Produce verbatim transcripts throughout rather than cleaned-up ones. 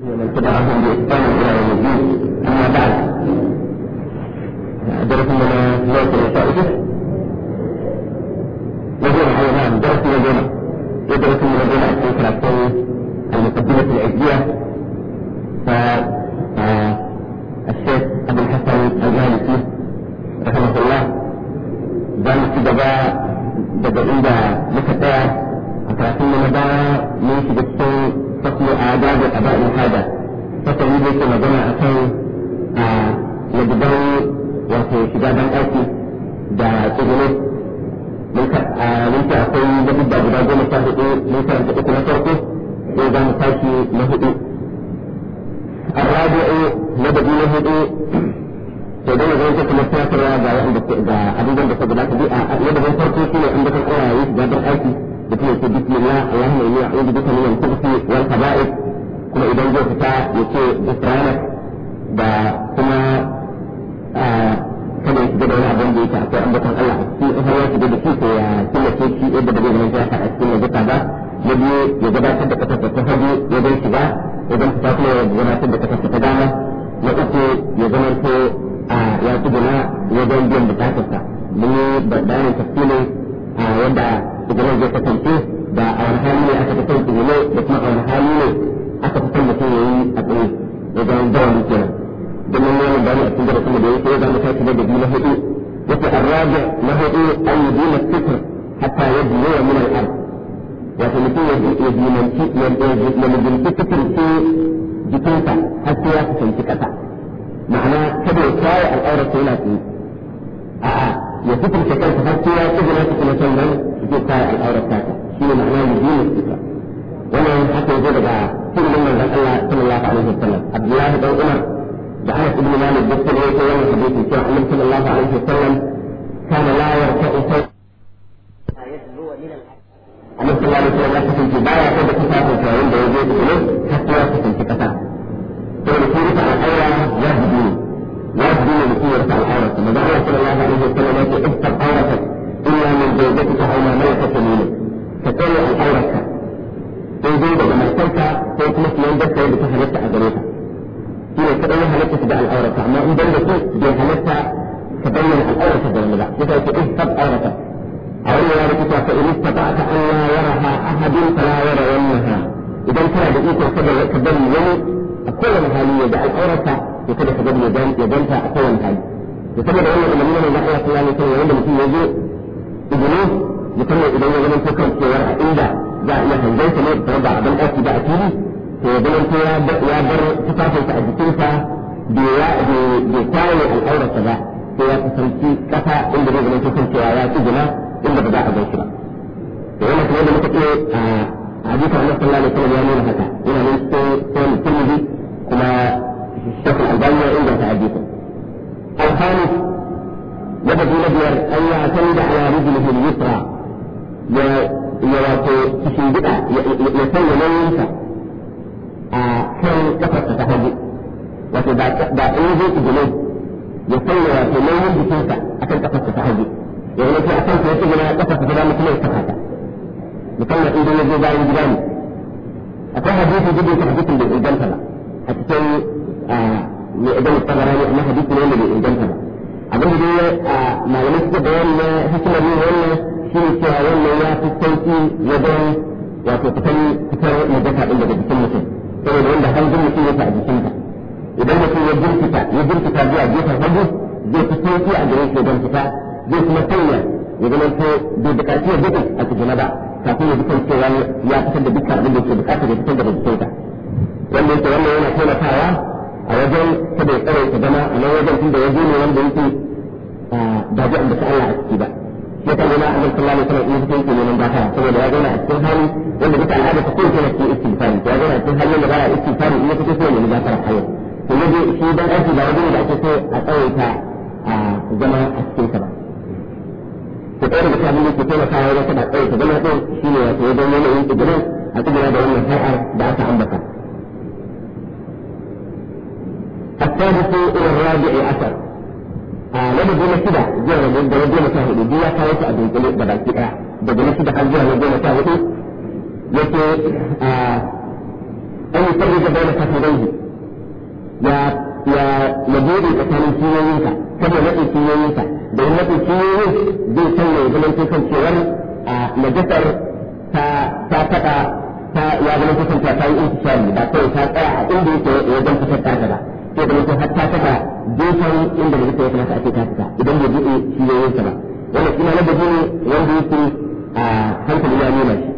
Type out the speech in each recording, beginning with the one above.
ومن تبعهم بإحسان إلى يوم الدين. أما بعد، درسنا ليلة الفائدة وجمع أيضا درس وجمع يدرس من وجمع في كلاسين المقدمة العزية. فالشيخ أبو الحسن الجالسي رحمه الله ذلك في دباء دباء عند مكتاع أكراسين من دباء من شبكتين فصل آداب أداء الحاجة فصل يجب أن نجمع أكين لجبان وفي شجابا أوكي دا تجنس منك أقول لجب دا جبان مشاهدين منك أن تكون فرقه إذا مكاشي مهدي الرابع لدبي مهدي سيدنا غيرك كمسافر دا أبدا بسجلات دي لدبي فرقه كي عندك الأولى يجب أوكي بسم الله اللهم إني أعوذ بك من الخبث والخبائث. كما إذا جاء فتاة يكي بسرانك دا كما كما يتجد على أبن ديك أكي عندك الله في أهلا يتجد فيك كل شيء شيء إذا بدأ من جاء أسكين جتا دا يجي يجب أن تبقى تتفهدي يجب شبا يجب فتاة يجب أن تبقى تتفدامة لأكي يجب أن يتجدنا يجب أن يجب بتاتك من بدأنا تفكيني يدع idan zai kasance da a wani hali ne aka fitar da ne da kuma a wani hali ne aka fitar da kuma yayi a tsaye wajen dawani kenan don nan yana bani a cikin darasin da yake za mu tafi da biyu na hudu yake arrabi na hudu an yi dina fikr hatta yajlu min al-ard wato mutum ya dimanci ya dimanci fikr ce jikinsa har sai ya kasance kasa ma'ana kada ya kai al'aurar sai yana tsaye a'a ya fitar kansa har sai ya tsuguna cikin sannan zai kare al'aurar taka shi ne ma'ana yujin istika wannan haka yazo daga cikin manzon Allah sallallahu alaihi wasallam Abdullahi dan Umar da Anas ibn Malik da sai yake wannan hadisi cewa Annabi sallallahu alaihi wasallam kana la yarfa'u sawta yadlu min al-ard Annabi sallallahu alaihi wasallam ya kasance baya ko da kafafun sa wanda yaje da ne har sai ya kasance kasa to da shi ta al'aura ya hudu ya hudu ne shi ya ta al'aura kuma da Allah sallallahu alaihi wasallam ya ce istaqawata إلا من زوجتك أو ما ملكت يمينك فتقول الأورثة تنزل بمرتبك تكون في يدك بتحلت أجريتها هنا تقول هلكت تبع الأورثة أما إن دلتك بهلكتها تبين الأورثة بالمدى إذا تئذب أورثة أولا ذلك فإن استطعت أن لا يرها أحد فلا يرونها إذا كان بإيك كبر يوم أقول مهالية دع الأورثة يكون كبر يدنها أقول مهالية يسمى بأن المدينة من نحو الله عليه وسلم عندما في يجي إذنه يسمى إذا يجب أن تكون في ورع إلا جاء إلى هنجيس ميت تربع بل أكي بأكيني فيجب أن يابر تفاصل تأجتنسا بتاوي الأورة سبا فيها تسمتي كفا إلا يجب أن تكون في آيات جنا إلا بداء جيشنا وهنا كمان لمتكي حديث عن صلى الله عليه وسلم يامين هكا هنا من سنة الترمذي كما الشيخ الألباني عند تحديثه الخامس يبدو نبير أن يعتمد على رجله اليسرى يتشنبئة يسوي من ينسى كان كفر تتهدي وتبعيه الجنوب يسوي من ينسى أكن كفر تتهدي يعني في أكن تتهدي كفر تتهدي مثل يستخدم لكن إذا يجب أن يجب أكون حديث جديد تحديث بالإنجان فلا حتى تسوي لإذن الطبراني أنها حديث من الإنجان فلا abin da dai malamai suka bayan na hikimar yin wannan shi ne cewa wannan ya fi sauki wajen wato fitar fitar najasa ɗin daga jikin mutum saboda wanda hanjin mutum yake a jikinta idan mutum ya jirkita ya jirkita zuwa gefen hagu zai fi sauki a gare shi wajen fita zai kuma sanya ya zama to bai buƙaci ya duka a cikin ba kafin ya dukan cewa ya fitar da dukkan abin da yake buƙata ya fitar daga jikinta wanda yake wannan yana taimakawa a wajen kada ya tsare ta zama a nan wajen tunda waje ne wanda yake ba ji ambata Allah a ciki ba sai kan yana Annabi sallallahu alaihi wasallam in yake neman gafara saboda ya zauna a cikin hali wanda duka al'ada ta kowace cikin istighfari ya zauna a cikin hali wanda ba ya istighfari in ya fito sai ya nemi gafara a yau to yaje shi dan aiki ba wajen da ake so a tsawaita a zama a cikin sa ba to ɗaya daga cikin da ke taimakawa wajen kada tsawaita zama ɗin shine wato wajen yanayin tsibirin a tsibirin da wannan har'ar da aka ambata الثالث إلى الرابع عشر لما جينا كده جينا جينا جينا شاهد جينا كاوت أبي كله بدل كده بدل كده حال جينا جينا شاهد يكي an yi sarrafa bayan kafin ya ya bude tsakanin ciyoyinka kada ya matse ciyoyinka da ya matse ciyoyin zai sanya ya zama kan cewar a najasar ta ta taɓa ta ya zama kan ta ta yi intishari ba kawai ta tsaya a inda yake wajen fitar ta ba sai da mutum har ta taɓa gefen inda da yake ya kamata ake ta fita idan bai buɗe ciyoyinsa ba wannan ina na gaji ne wanda yake a hankali ya nuna shi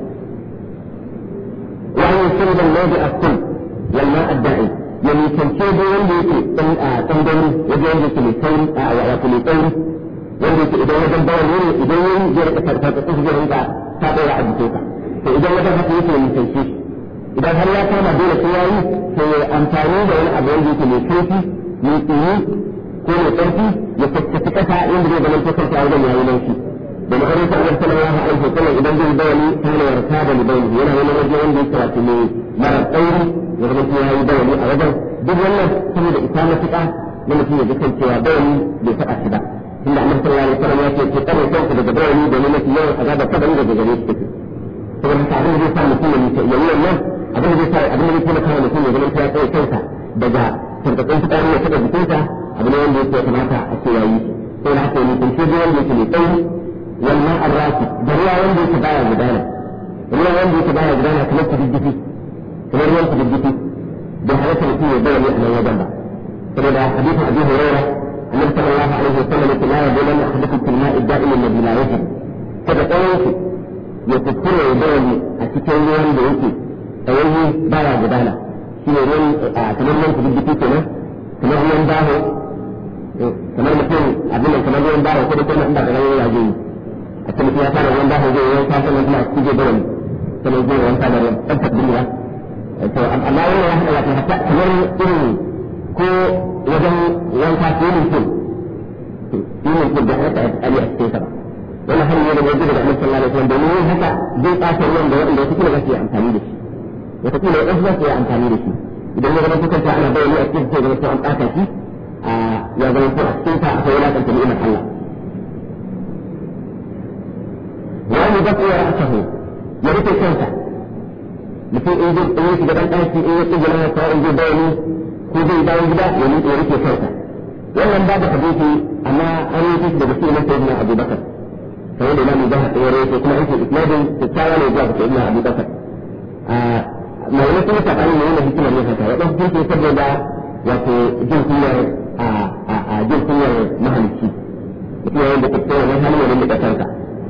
wani sirrin nabi akul wal ma'a da'i ya nisance dai wanda yake tsandani wajen wanda yake mai sauri a wato mai tsauri wanda yake idan wajen bayan ne idan yin zai rika karkatsa zai rinka ta ɗora a jikinka to idan wajen haka yake nisance shi idan har ya kama dole sai yayi sai ya amfani da wani abu wanda yake mai kaifi mai tsini ko mai ƙarfi ya tattaci ƙasa inda zai zama kanta a wajen yayi nan shi da ma'anar ta Allah sallallahu alaihi wa sallam idan zai bayani kana yarda da libayi yana wani waje wanda yake wato mai mara tsauri ya zama ya yi bayani a wajen duk wannan saboda isa matuƙa na mutum ya ji kan cewa bayani bai taɓa shi ba tunda annabi sallallahu alaihi wasallam ya ce ke tsare kanku daga bayani domin mafi yawan azaba kabari daga gare shi take saboda haka abin da zai sa mutum ya yi ya yi wannan abin da zai sa abin da zai taimaka wa mutum ya zama ya tsare kansa daga tarkatsun fitari ya taɓa jikinsa abu ne wanda yake kamata a ce ya yi sai na haka ya mutum shi wanda yake mai tsauri wannan arraki da ruwa wanda yake baya gudana ruwa wanda yake baya gudana kamar kududdufi kamar ruwan kududdufi da halatta mutum ya bayani a nan wajen ba saboda hadisin abi hurairah النبي صلى الله عليه وسلم لا يبولن أحدكم في الماء الدائم الذي لا يجب هذا قوله يتذكر يبولي أتكلم يوم بيوتي أوله بايا جدالا شيء يوم كمان يوم تجد فيكنا كمان يوم باهو كمان مثل أبونا كمان يوم باهو كده كنا عندنا غير يجي أتكلم فيها كان يوم باهو جي يوم كان يوم تيجي بولي كمان يجي يوم كان يوم أنت الدنيا الله يوم واحد لكن حتى كمان يوم ko wajen wanka ko mutum shi ne ko da haka ali a cikin sa wannan hanyar da wajen da Annabi sallallahu alaihi wasallam domin haka zai tsaka ruwan da wanda suke da shi amfani da shi wata kila wasu za su yi amfani da shi idan ya zama kuka ana bayani a cikin sai da an tsaka shi ya zama ko a cikin sa akwai wani kan ni'imar Allah wani da ko ya ra'asahu ya rufe kansa mutum in zai shiga dan daki in ya tsige na sa in zai bayani ko zai dawo gida ya mutu ya rike kansa wannan babu hadisi amma an yi shi daga cikin sayyidina Abu Bakar sai da Imam Jahar ya rawaito kuma an ce isnadin kyakkyawa ne zuwa sayyidina Abu Bakar a mai wani kuma tsakanin ne yana hikima ne haka ya ɗauki shi saboda wato jin kunyar a a jin kunyar mahalicci mutum yayin da take wannan halin ne da kanka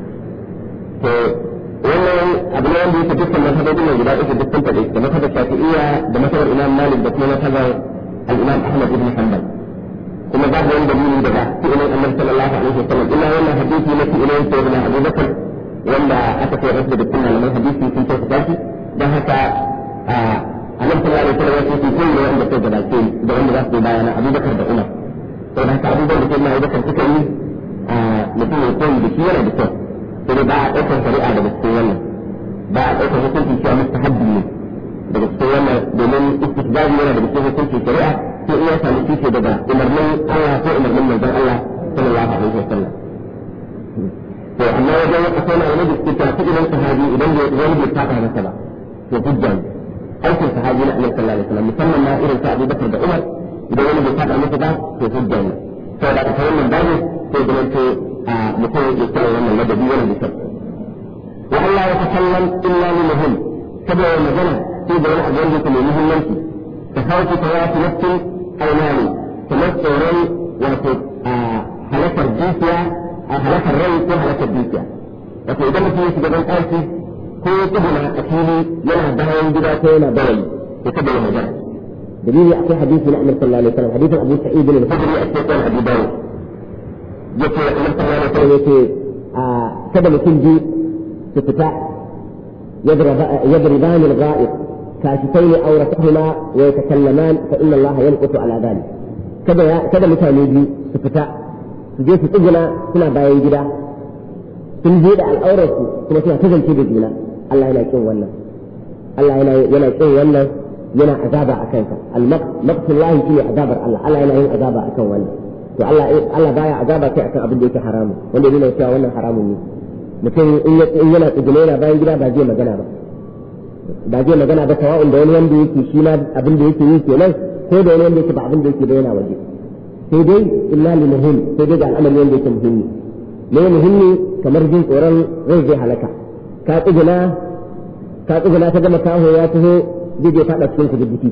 to wannan abu ne wanda yake dukkan mazhabobin nan guda uku dukkan fade da mazhabar Shafi'iyya da mazhabar Imam Malik da kuma mazhabar al-Imam Ahmad ibn Hanbal kuma babu wani dalili daga fi'ilin Annabi sallallahu alaihi wasallam illa wannan hadisi na fi'ilin sayyidina Abu Bakar wanda aka kai rasu da dukkan malaman hadisi sun ce tashi dan haka Annabi sallallahu alaihi wasallam ya ce kullu wanda ke gabace da wanda za su bayana Abu Bakar da Umar to dan haka Abu Bakar da Abu Bakar suka yi mutum ya koyi da shi yana da kyau sai ba a ɗaukar shari'a daga cikin wannan ba a ɗaukar hukunci cewa mustahabbi ne daga cikin wannan domin istihbabi yana daga cikin hukuncin shari'a sai iya samu tushe daga umarnin Allah ko umarnin manzon Allah sallallahu alaihi wasallam to amma wajen akwai na wani da suke tafi idan sahabi idan wani bai saba masa ba to hujja ne aikin sahabi na Annabi sallallahu alaihi wasallam musamman ma irin sa Abu Bakar da Umar idan wani bai saba masa ba to hujja ne saboda a kai wannan babu sai da to mutum ya kira wannan ladabi yana da kyau wa Allah ya takallam illa li muhim saboda magana sai da wani abin da ke mai muhimmanci ta hauki ta wasu nafsin aimani kamar tsoron wato halakar dukiya a halakar rai ko halakar dukiya wato idan mutum ya shiga don ɗaki ko ya tsibina a fili yana bayan gida ko yana barayi to kada ya magana dalili akwai hadisi na Annabi sallallahu alaihi wasallam hadisin Abu Sa'id al-Khudri a cikin Abu Dawud yake Annabi sallallahu alaihi wasallam yake kada mutum bi su fita يضربان الغائط كاشفين عورتهما ويتكلمان فإن الله ينقص على ذلك كذا كذا mutane biyu su fita su je su tsuguna suna bayan gida sun je da al'aurarsu kuma suna ta zance da juna Allah yana kin wannan Allah yana yana kin wannan yana azaba a kanka al-maqtullahi shi azabar Allah Allah yana yin azaba akan wannan to Allah Allah baya azaba kai akan abin da yake haramu wanda yana cewa wannan haramun ne mutum in yana tsugune yana bayan gida ba zai magana ba ba zai magana ba sawa'un da wani wanda yake shi ma abin da yake yi kenan ko da wani wanda yake ba abin da yake bayyana waje sai dai illa li muhim sai dai ga al'amari wanda yake muhimmi ne muhimmi kamar jin tsoron rai zai halaka ka tsuguna ka tsuguna ta gama kaho ya taho zai je faɗa cikin kujibiti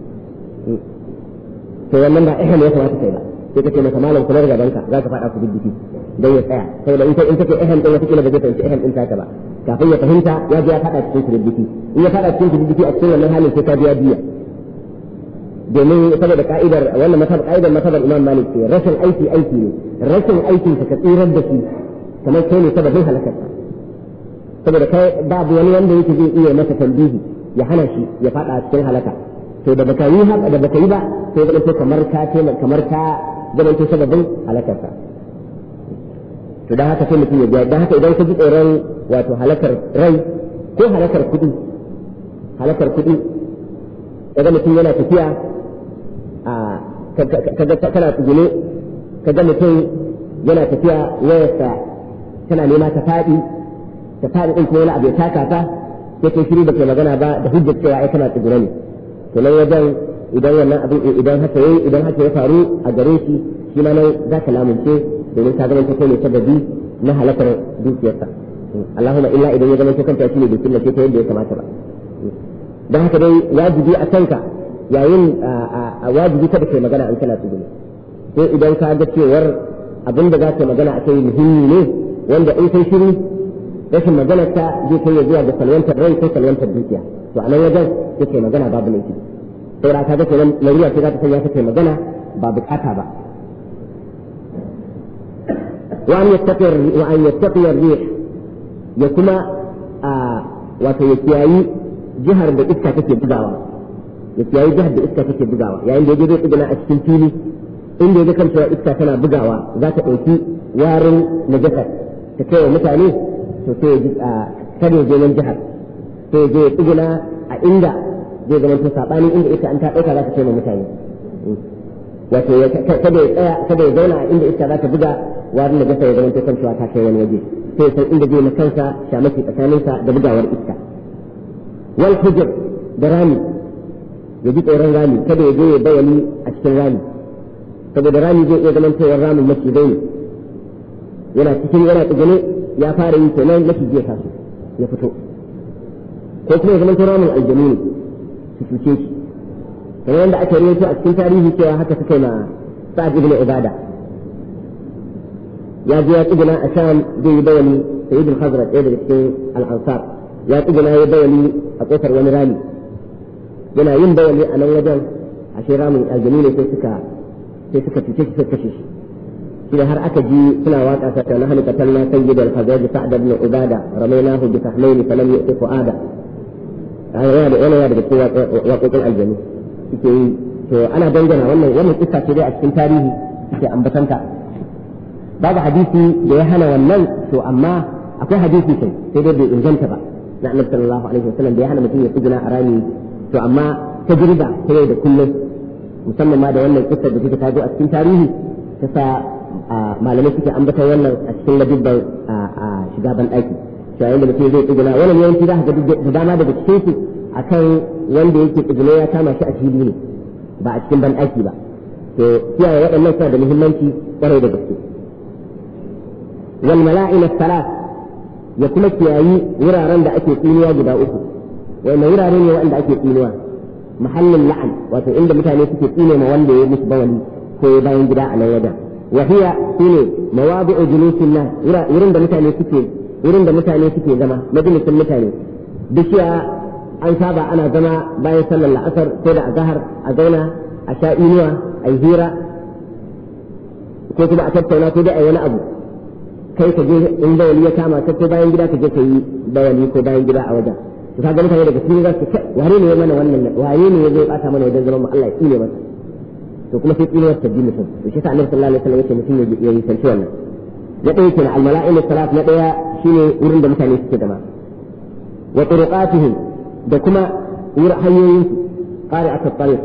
to wannan ba iham ya kamata kai ba sai ka ce masa malam kula da gabanka za ka faɗa kujibiti dan ya tsaya saboda in in take iham din wata kila ba zai fahimci iham din taka ba kafin ya fahimta ya je ya faɗa cikin kujibiti in ya faɗa cikin kujibiti a cikin wannan halin sai ka biya biya domin saboda ka'idar wannan masab ka'idar masabar Imam Malik ce rashin aiki aiki ne rashin aikin ka tsirar da shi kamar kai ne sababin halakar saboda kai babu wani wanda yake zai iya masa tambihi ya hana shi ya fada cikin halaka to da baka yi haka da baka yi ba sai da kamar ka taimaka kamar ka zaman to sababin halakar ka to dan haka sai mutum ya biya dan haka idan ka ji tsoron wato halakar rai ko halakar kudi halakar kudi kaga mutum yana tafiya a kaga kana tsugune kaga mutum yana tafiya wayarsa tana nema ta faɗi ta faɗi ɗin kuma wani abu ya taka ta sai kai shiru da ke magana ba da hujjar cewa ai kana tsugune ne to nan wajen idan wannan abin idan haka yayi idan haka ya faru a gare shi shi ma nan za ka lamunce domin ka zama kai ne sababi na halakar dukiyarsa Allahumma illa idan ya zama kanta shi ne bai killace ta yadda ya kamata ba dan haka dai wajibi a kanka yayin a wajibi kada kai magana an kana tsugune sai idan ka ga cewar abin da za ka magana a kai muhimmi ne wanda in kai shiru rashin maganar ta zai kai ya zuwa ga salwantar rai ko salwantar dukiya to a nan wajen sai kai magana babu laifi saboda ka ga kenan lauriya ce za ta sanya ka kai magana ba bukata ba wa an yattaqi wa an yattaqi ar-rih ya kuma wato ya kiyayi jihar da iska take bugawa ya kiyayi jihar da iska take bugawa yayin da yaje zai tsuguna a cikin fili inda ya ga kan cewa iska tana bugawa za ta ɗauki warin najasa ta kai wa mutane to sai ya ji a kada ya je nan jihar sai ya je ya tsuguna a inda zai zama to sabanin inda ita an ta ɗauka za ta kai wa mutane wato kada ya tsaya kada ya zauna a inda iska za ta buga warin najasa ya zama to kan cewa ta kai wani waje sai san inda zai makansa shamaki tsakaninsa da bugawar iska wal hujr da rami ya ji tsoron rami kada ya je ya bayani a cikin rami saboda rami zai iya zaman cewar ramin macizai ne yana cikin yana tsugune ya fara yi kenan maciji ya taso ya fito ko kuma ya zaman cewar ramin aljanu ne su cuce shi kamar yadda aka rawaito a cikin tarihi cewa haka suka yi ma Sa'ad ibn Ubada ya je ya tsuguna a Sham zai yi bayani Sayyid al-Khazraj ɗaya daga cikin al-Ansar ya tsuguna ya bayani a kofar wani rami yana yin bayani a nan wajen ashe ramin aljanu ne sai suka sai suka cuce shi suka kashe shi shi da har aka ji suna waka ta ta nahnu qatalna sayyid al-khazaj sa'd ibn ubada ramaynahu bi sahmayn falam yu'ti fuada yana da yana da cikin waƙoƙin aljanu suke yi to ana dangana wannan wannan kissa ce dai a cikin tarihi suke ambatanta babu hadisi da ya hana wannan to amma akwai hadisi sai sai dai bai inganta ba na annabi sallallahu alaihi wasallam da ya hana mutum ya tsuguna a rami to amma tajriba ta yau da kullum musamman ma da wannan kissar da take tazo a cikin tarihi ta sa malamai suke ambatar wannan a cikin ladibban shiga ban daki to yayin da mutum zai tsuguna wannan yawanci za ka ga da dama daga cikin su akan wanda yake tsuguna ya kama shi a fili ne ba a cikin ban daki ba to kiyaye waɗannan suna da muhimmanci kwarai da gaske wal mala'ina salat ya kuma kiyayi wuraren da ake tsinuwa guda uku wannan wurare ne wanda ake tsinuwa mahallin la'an wato inda mutane suke tsine ma wanda ya musu bawali ko ya bayan gida a nan wajen wa hiya shine mawadi'u julusin nas wurin da mutane suke wurin da mutane suke zama majalisin mutane bishiya an saba ana zama bayan sallar la'asar ko da azhar a zauna a sha inuwa a yi hira ko kuma a tattauna ko dai a wani abu kai ka je in bawali ya kama ka ko bayan gida ka je ka yi bawali ko bayan gida a wajen to ka ga mutane daga cikin za su ce ware ne ya mana wannan ware ne ya zai bata mana wajen zaman mu Allah ya tsine masa to kuma sai tsine masa bin mutum to shi sa Annabi sallallahu alaihi wasallam yake mutum ya yi sanci wannan na ɗaya kenan al-mala'il salat na ɗaya shine wurin da mutane suke zama wa turuqatihim da kuma wurin hanyoyin su qari'at at-tariq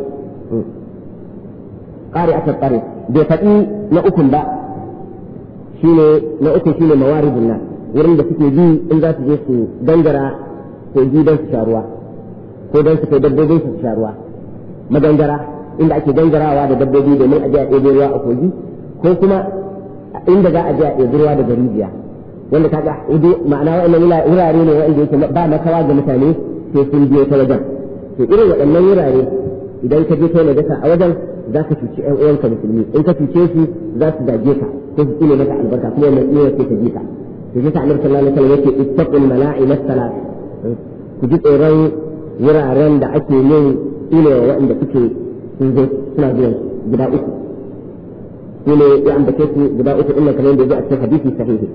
qari'at at-tariq bai faɗi na ukun ba shine na uku shine mawaridun nas wurin da suke bi in za su je su dangara ko ji don su sha ruwa ko don su kai dabbobin su sha ruwa magangara inda ake gangarawa da dabbobi domin a je a ɗebo ruwa a kogi ko kuma inda za a je a ɗebo ruwa daga rijiya wanda kaga ma'ana wa'annan wurare ne wa'anda yake ba makawa ga mutane sai sun biyo ta wajen to irin waɗannan wurare idan ka je kai najasa a wajen za ka cuci ƴan uwanka musulmi in ka cuce su za su zage ka ko su tsine maka albarka kuma mai iya sai ka ji ka to sai annabi sallallahu alaihi wasallam yake ittaqul mala'ina salat ku ji tsoron wuraren da ake yin tsine wa waɗanda suke sun zo suna biyan guda uku su ne ya ambace su guda uku ɗin kamar yadda ya zo a cikin hadisi sahihi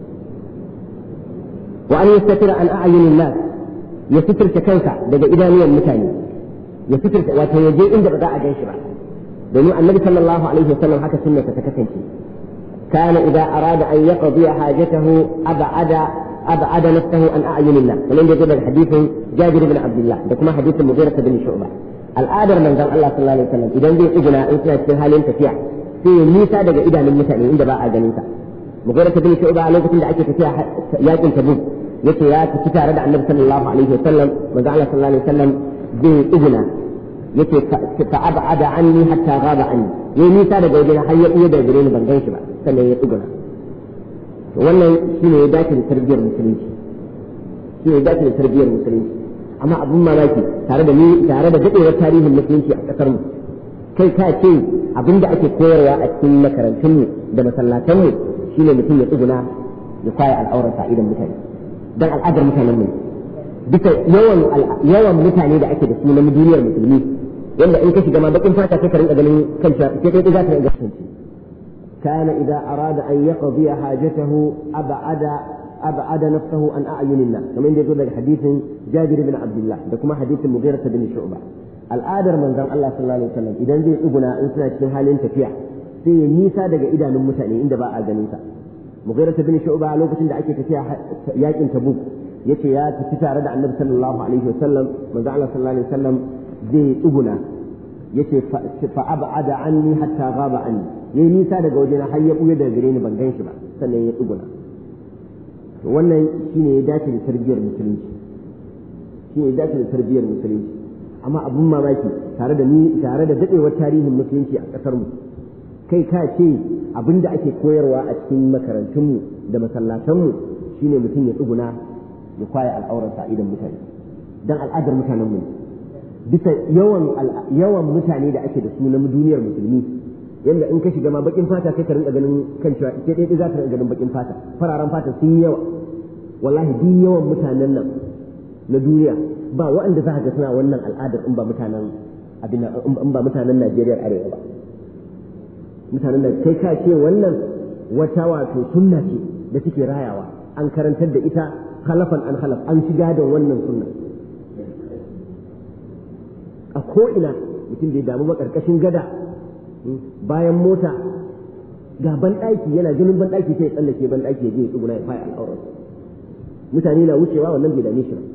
wa an yastatira an a'yunin nas ya fitirta kanka daga idanuwan mutane ya fitirta wato ya je inda ba za a gan shi ba domin annabi sallallahu alaihi wasallam haka sunnata ta kasance kana idza arada an yaqdi hajatahu ab'ada ab'ada nafsahu an a'yunin nas kamar yadda ya zo hadisin Jabir ibn Abdullah da kuma hadisin Mughirah bin Shu'bah al'adar manzon Allah sallallahu alaihi wasallam idan zai tsuguna in suna cikin halin tafiya sai ya nisa daga idanun mutane inda ba a ganin sa Mughirah bin Shu'bah a lokacin da ake tafiya yakin Tabuk yace ya tafi tare da Annabi sallallahu alaihi wasallam manzon Allah sallallahu alaihi wasallam zai tsuguna yace fa ab'ada anni hatta ghaba anni yayi nisa daga wajen har ya iya da gare ni ban gan shi ba sannan ya tsuguna to wannan shine ya dace da tarbiyyar musulunci shine ya dace da tarbiyyar musulunci amma abun mamaki tare da ni tare da dadewar tarihin musulunci a kasar mu kai ka ce abinda ake koyarwa a cikin makarantun mu da masallatan mu shine mutum ya tsuguna ya kwaya al'aurar sa idan mutane dan al'adar mutanen mu bisa yawan yawan mutane da ake da su na duniyar musulmi wanda in ka shiga ma bakin fata sai ka rinka ganin kanta sai kai za ka rinka kasance kana idza arada an yaqdi hajatahu ab'ada أبعد نفسه عن أعين الناس كما يقول لك حديث جابر بن عبد الله لكما حديث المغيرة بن شعبة الآدر من ذن الله صلى الله عليه وسلم إذا نزل أبنا إنسان في حال تفيع في نيسا دقى إذا نمتعني عند باء جنيسا مغيرة بن شعبة لو كنت دعك تفيع ياكن تبوك يتي يا تفيع رد عن النبي صلى الله عليه وسلم من ذن الله صلى الله عليه وسلم زي أبنا يتي فأبعد عني حتى غاب عني يي نيسا دقى وجنا حيب ويدا قرين بنغين شبا سنة يأبنا wannan shine ya dace da tarbiyyar musulunci shine ya dace da tarbiyyar musulunci amma abun mamaki tare da ni tare da dadewar tarihin musulunci a kasar mu kai ka ce abinda ake koyarwa a cikin makarantun mu da masallatan mu shine mutum ya tsuguna ya kwaya al'aurar sa idan mutane dan al'adar mutanen mu bisa yawan yawan mutane da ake da su na duniyar musulmi yanda in ka shiga ma bakin fata sai ka rinka ganin kan cewa ita dai za ka rinka ganin bakin fata fararen fata sun yawa wallahi duk yawan mutanen nan na duniya ba waɗanda za ka ga suna wannan al'adar in ba mutanen abin in ba mutanen Najeriya arewa ba mutanen da kai ka ce wannan wata wato sunna ce da suke rayawa an karantar da ita khalafan an khalaf an shiga da wannan sunna a ko ina mutum bai damu ba karkashin gada bayan mota ga banɗaki yana ganin banɗaki sai ya tsallake banɗaki ya je ya tsuguna ya faya al'aurar mutane na wucewa wannan bai dame shi ba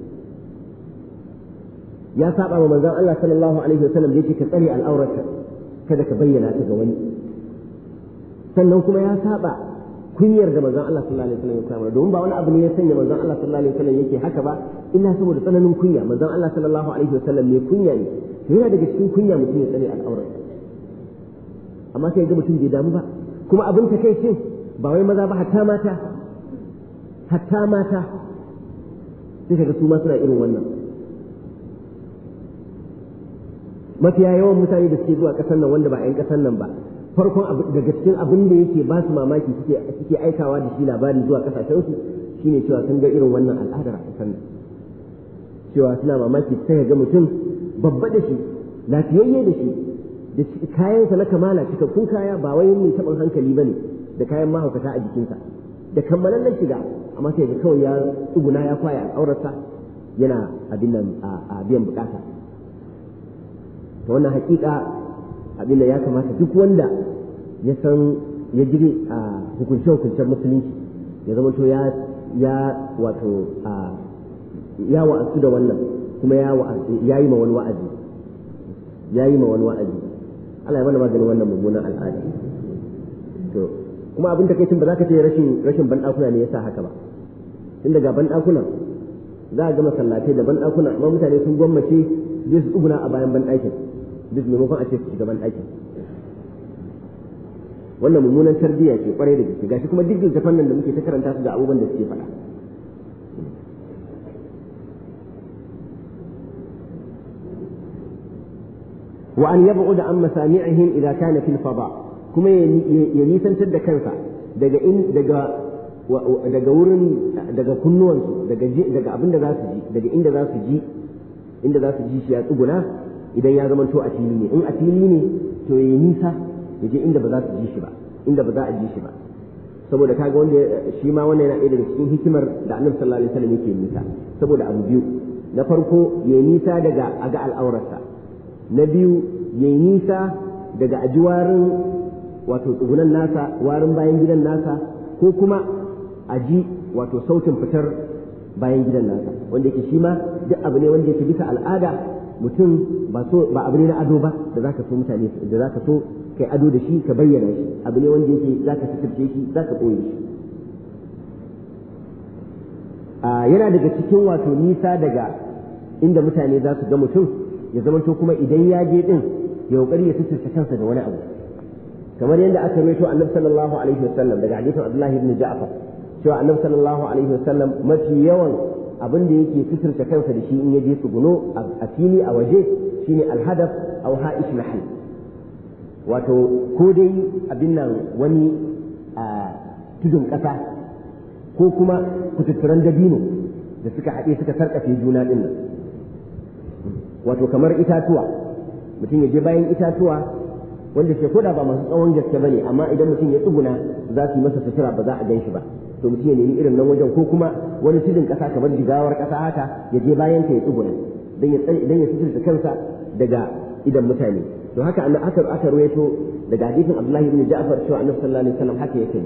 ya saba wa manzon Allah sallallahu alaihi wasallam yake ka tsare al'aurarka kada ka bayyana ta ga wani sannan kuma ya saba kunyar da manzon Allah sallallahu alaihi wasallam ya kama domin ba wani abu ne ya sanya manzon Allah sallallahu alaihi wasallam yake haka ba illa saboda tsananin kunya manzon Allah sallallahu alaihi wasallam ne kunya ne yana daga cikin kunya mutum ya tsare al'aurarsa amma sai ga mutum bai damu ba kuma abin ta kai cin ba wai maza ba hatta mata hatta mata sai kaga su ma suna irin wannan mafiya yawan mutane da suke zuwa ƙasar nan wanda ba 'yan ƙasar nan ba farkon daga cikin abin da yake ba su mamaki suke suke aikawa da shi labari zuwa ƙasashensu shine cewa sun ga irin wannan al'adar a ƙasar nan cewa suna mamaki sai ga mutum babba da shi lafiyayye da shi da kayansa na kamala cikakkun kaya ba wai mai taɓin hankali ba ne da kayan mahaukata a jikinsa da kammalallen shiga amma sai ga kawai ya tsuguna ya kwaya al'aurarsa yana abin nan a biyan bukata to wannan hakika abin da ya kamata duk wanda ya san ya jire a hukunce-hukuncen musulunci ya zama to ya ya wato ya wa'azu da wannan kuma ya yi ma wani wa'azi ya yi ma wani wa'azi Allah ya mana maganin wannan mummunan al'ada to kuma abin da kai tun ba za ka ce rashin rashin bandakuna ne yasa haka ba tun daga bandakunan za a ga masallatai da banɗakuna amma mutane sun gwammace zai su tsuguna a bayan banɗakin duk maimakon a ce su shiga banɗakin wannan mummunan tarbiyya ce kwarai da gaske gashi kuma duk littafan nan da muke ta karanta su ga abubuwan da suke faɗa wa an yab'ud an masami'ihim idza kana fil fada kuma ya nisantar da kansa daga in daga daga wurin daga kunnuwansu daga daga abinda za su ji daga inda za su ji inda za su ji shi ya tsuguna idan ya zama to a fili ne in a fili ne to ya nisa ya je inda ba za su ji shi ba inda ba za a ji shi ba saboda kaga wanda shi ma wannan yana ɗaya daga cikin hikimar da Annabi sallallahu alaihi wasallam yake nisa saboda abu biyu na farko ya nisa daga aga al'aurarsa na biyu ya nisa daga ajiwarin wato tsugunan nasa warin bayan gidan nasa ko kuma aji wato sautin fitar bayan gidan nasa wanda yake shi ma duk abu ne wanda yake bisa al'ada mutum ba so ba abu ne na ado ba da zaka so mutane da zaka so kai ado da shi ka bayyana shi abu ne wanda yake zaka fitirce shi zaka koyi shi a yana daga cikin wato nisa daga inda mutane za su ga mutum ya zamanto kuma idan ya je din ya kokari ya fitirce kansa da wani abu kamar yadda aka rawaito Annabi sallallahu alaihi wasallam daga hadisin Abdullah ibn Ja'far cewa Annabi sallallahu alaihi wasallam mafi yawan abin da yake fitirce kansa da shi in yaje tsuguno a fili a waje shine alhadaf aw ha'ish nahl wato ko dai abin nan wani a tudun kasa ko kuma kututturan dabino da suka haɗe suka sarƙafe juna din nan wato kamar itatuwa mutum ya je bayan itatuwa wanda ke koda ba masu tsawon gaske bane amma idan mutum ya tsuguna za su yi masa sutura ba za a gan shi ba to mutum ya nemi irin nan wajen ko kuma wani tudun kasa kamar jigawar kasa haka ya je bayan ta ya tsuguna dan ya idan ya sutura kansa daga idan mutane to haka annabi aka aka ruwaito daga hadisin Abdullah ibn Ja'far cewa annabi sallallahu alaihi wasallam haka yake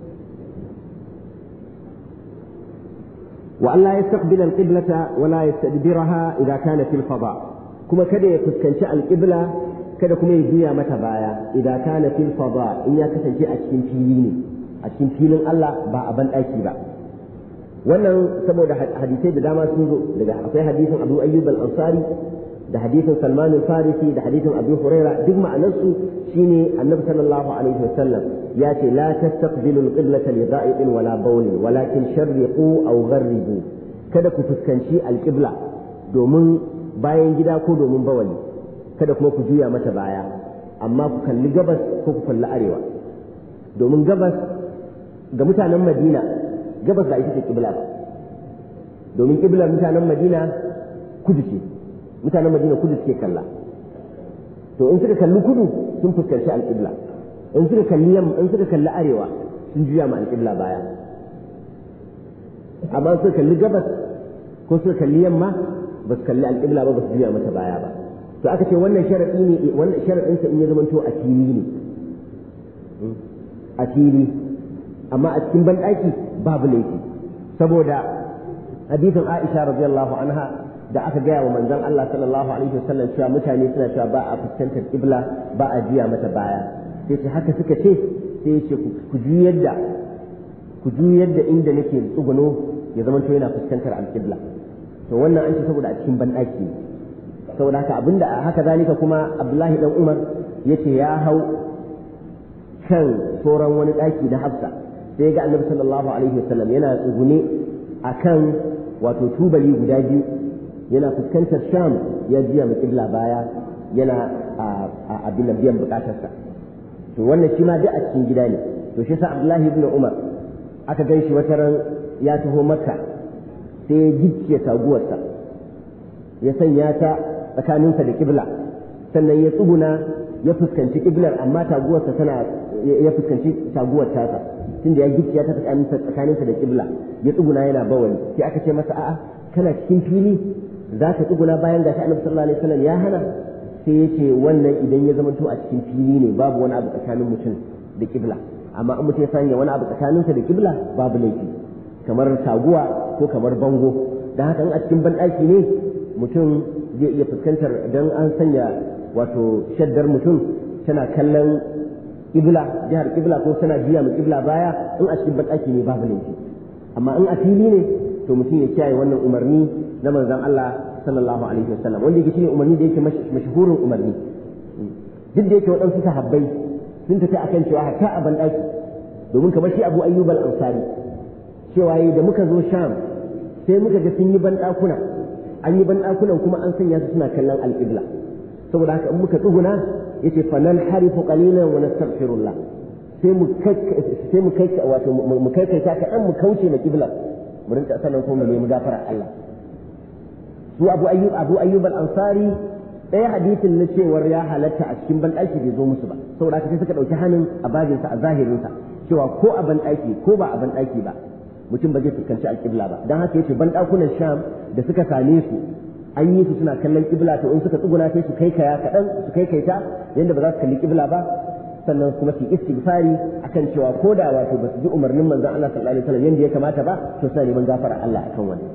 wa Allah yastaqbil al-qiblata wa la yastadbiraha idha kana fil fada kuma kada ya fuskanci al-qibla kada kuma ya juya mata baya idan kana fil fada in ya kasance a cikin fili ne a cikin filin Allah ba a ban daki ba wannan saboda hadisai da dama sun zo daga akwai hadisin Abu Ayyub al-Ansari da hadisin Salman al-Farisi da hadisin Abu Huraira duk ma'anarsu shine Annabi sallallahu alaihi wasallam ya ce la tastaqbilu al-qiblata li da'in wala bawlin walakin sharriqu aw gharribu kada ku fuskanci al-qibla domin bayan gida ko domin bawali kada kuma ku juya mata baya amma ku kalli gabas ko ku kalli arewa domin gabas ga mutanen Madina gabas ba ita ce kibla ba domin kiblar mutanen Madina kudu ce mutanen Madina kudu suke kalla to in suka kalli kudu sun fuskanci alƙibla in suka kalli yamma in suka kalli arewa sun juya ma alƙibla baya amma suka kalli gabas ko suka kalli yamma ba su kalli alƙibla ba ba su juya mata baya ba to aka ce wannan sharadi ne wannan sharadin sa in ya zama to a fili ne a fili amma a cikin banɗaki babu laifi saboda hadisin Aisha radiyallahu anha da aka gaya wa manzon Allah sallallahu alaihi wasallam cewa mutane suna cewa ba a fuskantar kibla ba a juya mata baya sai ce haka suka ce sai ya ce ku juyar da ku juyar da inda nake tsuguno ya zama to yana fuskantar alƙibla to wannan an ce saboda a cikin banɗaki saboda haka abinda haka zalika kuma Abdullahi dan Umar yace ya hau kan sauran wani daki na Hafsa sai ga Annabi sallallahu alaihi wasallam yana tsugune akan wato tubali guda biyu yana fuskantar Sham ya jiya mu kibla baya yana a abin da biyan bukatarsa to wannan shi ma duk a cikin gida ne to shi sa Abdullahi ibn Umar aka ganshi wata ran ya taho Makka sai ya gicciye taguwarsa ya sanya ta tsakaninsa da kibla sannan ya tsuguna ya fuskanci kiblar amma taguwarsa tana ya fuskanci taguwar tasa tunda ya gicciya ta tsakaninsa da kibla ya tsuguna yana bawali sai aka ce masa a'a kana cikin fili za ka tsuguna bayan gashi Annabi sallallahu alaihi wasallam ya hana sai ya ce wannan idan ya zama to a cikin fili ne babu wani abu tsakanin mutum da kibla amma in mutum ya sanya wani abu tsakaninsa da kibla babu laifi kamar taguwa ko kamar bango dan haka in a cikin banɗaki ne mutum zai iya fuskantar idan an sanya wato shaddar mutum tana kallon kibla jihar kibla ko tana biya mu kibla baya in a cikin banɗaki ne babu laifi amma in a fili ne to to mutum ya kiyaye wannan umarni na manzon Allah sallallahu alaihi wasallam wanda yake shine umarni da yake mashhurin umarni duk da yake waɗansu sahabbai sun tafi akan cewa haka a banɗaki domin kamar shi Abu Ayyub al-Ansari cewa yi da muka zo Sham sai muka ga sun yi banɗakuna an yi banɗakunan kuma an sanya su suna kallon al-qibla saboda haka in muka tsuguna yace fa nan harifu qalilan wa nastaghfirullah sai mu sai mu kai wato mu kai kai ta kan mu kauce ma qibla mu rinka sanan ko mu nemi gafara Allah su Abu Ayyub Abu Ayyub al-Ansari ɗaya hadisin na cewar ya halatta a cikin banɗaki bai zo musu ba saboda haka sai suka ɗauki hannun a babinsa a zahirinsa cewa ko a banɗaki ko ba a banɗaki ba mutum ba zai fuskanci alƙibla ba don haka yace banɗakunan Sham da suka same su an yi su suna kallon ƙibla to in suka tsuguna sai su kai kaya kaɗan su kai kaita yadda ba za su kalli ƙibla ba sannan kuma su istighfari akan cewa ko da wato ba su ji umarnin manzon Allah sallallahu alaihi wasallam yadda ya kamata ba to sai neman gafara Allah akan wannan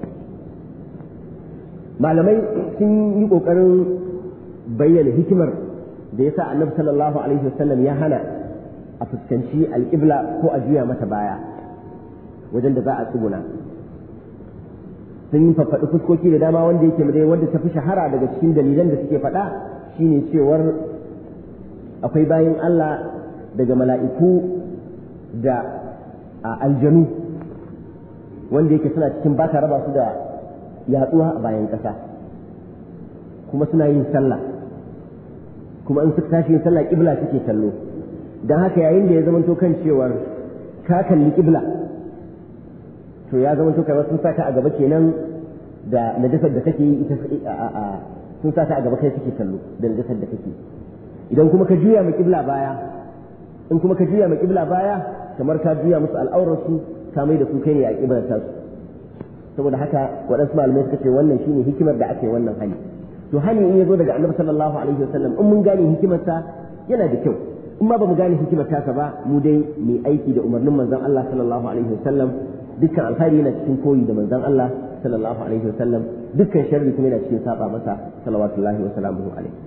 malamai sun yi kokarin bayyana hikimar da yasa Annabi sallallahu alaihi wasallam ya hana a fuskanci alƙibla ko a juya mata baya wajen da za a tsuguna sun yi faffaɗi fuskoki da dama wanda yake dai wanda ta fi shahara daga cikin dalilan da suke faɗa shine cewar akwai bayan Allah daga mala'iku da aljanu wanda yake suna cikin baka raba su da yatsuwa a bayan ƙasa kuma suna yin sallah kuma in suka tashi yin sallah ƙibla suke kallo don haka yayin da ya zamanto kan cewar ka kalli ƙibla to ya zamanto kamar sun saka a gaba kenan da najasar da kake yi ita sun saka a gaba kai suke kallo da najasar da kake idan kuma ka juya ma ƙibla baya in kuma ka juya ma ƙibla baya kamar ka juya musu al'aurarsu ka mai da su kai ne a ƙiblar tasu saboda haka waɗansu malamai suka ce wannan shine hikimar da ake wannan hali to hani in yazo daga annabi sallallahu alaihi wasallam in mun gane hikimarsa yana da kyau in ma ba mu gane hikimar ta ba mu dai mu aiki da umarnin manzon Allah sallallahu alaihi wasallam dukkan alkhairi yana cikin koyi da manzon Allah sallallahu alaihi wasallam dukkan sharri kuma yana cikin saba masa salawatullahi wa salamuhu alaihi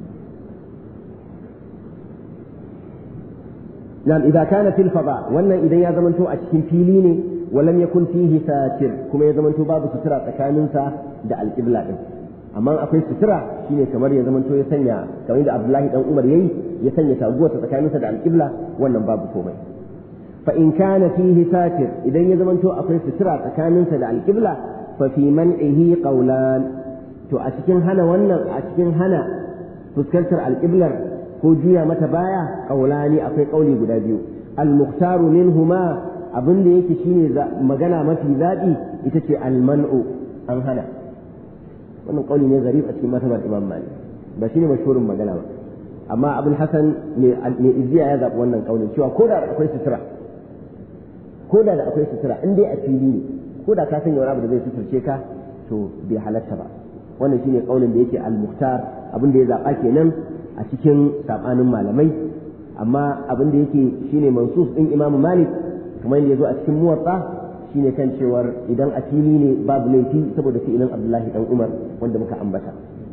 نعم إذا كان في الفضاء وأن إذا يزمنتو أشكين فيليني ولم يكن فيه ساتر كما يزمنتو باب سترة تكامنسا دا الإبلاء أما أقول سترة شيني كمر يزمنتو يسنى كما يدى عبد الله دان عمر يي يسنى تاغوة تكامنسا دا الإبلاء وأن باب كومي فإن كان فيه ساتر إذا يزمنتو أقول سترة تكامنسا دا الإبلاء ففي منعه قولان تو أشكين هنا وأن أشكين هنا تذكرتر الإبلاء ko juya mata baya kaulani akwai kauli guda biyu al-mukhtaru minhuma abin da yake shine magana mafi zabi ita ce al-man'u an hana wannan kauli ne zarif a cikin matabar Imam Malik ba shine mashhurin magana ba amma Abul Hasan ne ne izziya ya zabi wannan kaulin cewa ko da akwai sutura ko da akwai sutura in dai a fili ne ko da ka sanya wani abu da zai suturce ka to bai halatta ba wannan shine kaulin da yake al-mukhtar abin da ya zaba kenan a cikin sabanin malamai amma abin da yake shine mansus din Imam Malik kamar yadda yazo a cikin muwatta shine kan cewar idan a fili ne babu laifi saboda fi'ilin Abdullahi dan Umar wanda muka ambata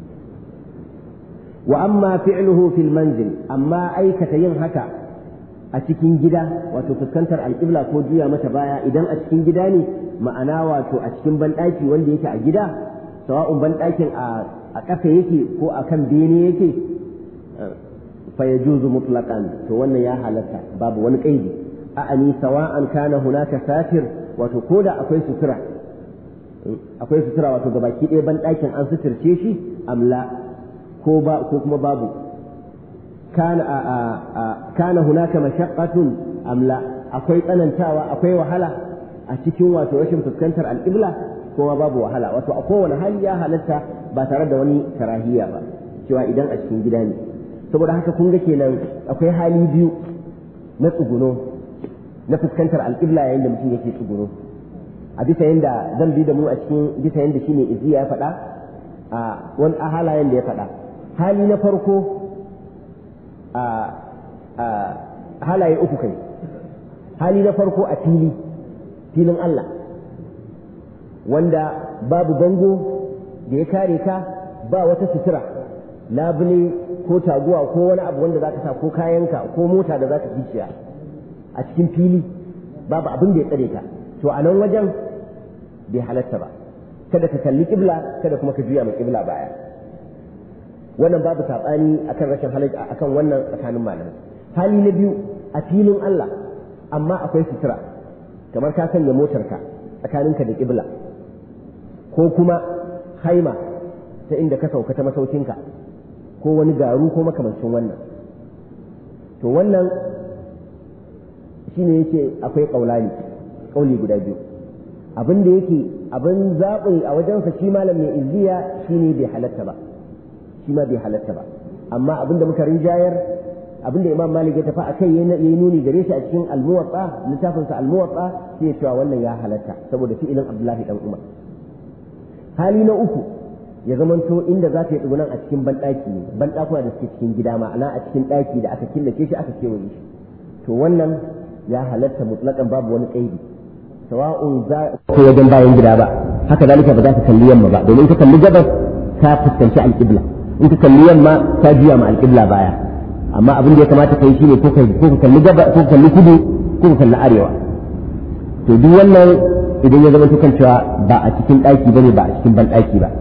wa amma fi'luhu fil manzil amma aikata yin haka a cikin gida wato fuskantar alƙibla ko juya mata baya idan a cikin gida ne ma'ana wato a cikin banɗaki wanda yake a gida sawa'un banɗakin a ƙasa yake ko a kan bene yake فيجوز مطلقا فوانا يا حالتا باب ونقيدي أعني سواء كان هناك ساتر وتقول أكوي سترة أكوي سترة وتقباكي إيبان لكن أن ستر تيشي أم لا كوبا كوكما بابو كان آآ آآ كان هناك مشقة أم لا أكوي أننتاوى أكوي وحلا أتكون وتوشم تسكنتر الإبلة كوما بابو وحلا وتأقوى هل يا حالتا باترد وني كراهية با شوى إذن أشكين جداني saboda haka kun ga kenan akwai hali biyu na tsuguno na fuskantar alƙibla yayin da mutum yake tsuguno a bisa yanda zan bi da mu a cikin bisa yanda shine iziya ya faɗa a wani halayen da ya faɗa hali na farko a a halaye uku kai hali na farko a fili filin Allah wanda babu bango da ya kare ka ba wata sutura labule ko taguwa ko wani abu wanda zaka sa ko kayanka ko mota da zaka kiciya a cikin fili babu abin da ya tsare ka to a nan wajen bai halatta ba kada ka kalli kibla kada kuma ka juya mai kibla baya wannan babu sabani akan rashin halatta akan wannan tsakanin malamai hali na biyu a filin Allah amma akwai sutura kamar ka sanya motarka tsakaninka da kibla ko kuma haima ta inda ka sauka ta masaukinka ko wani garu ko makamancin wannan to wannan shine yake akwai kaulani kauli guda biyu abin da yake abin zaɓi a wajensa shi malam mai izziya shine bai halatta ba shi ma bai halatta ba amma abin da muka rinjayar abin da imam malik ya tafi a kai ya yi nuni gare shi a cikin almuwatsa littafinsa almuwatsa sai ya cewa wannan ya halatta saboda fi'ilin abdullahi dan umar hali na uku ya zamanto inda za ta yi tsugunan a cikin banɗaki ne banɗakuna da suke cikin gida ma'ana a cikin ɗaki da aka killace shi aka kewaye shi to wannan ya halatta mutlaƙan babu wani ƙaidi sawa'un za ko wajen bayan gida ba haka zalika ba za ka kalli yamma ba domin ka kalli gabas ka fuskanci alƙibla in ka kalli yamma ka juya ma alƙibla baya amma abin da ya kamata ka yi shine ko ka kalli gaba ko ka kalli kudu ko ka kalli arewa to duk wannan idan ya zama tukan cewa ba a cikin ɗaki bane ba a cikin banɗaki ba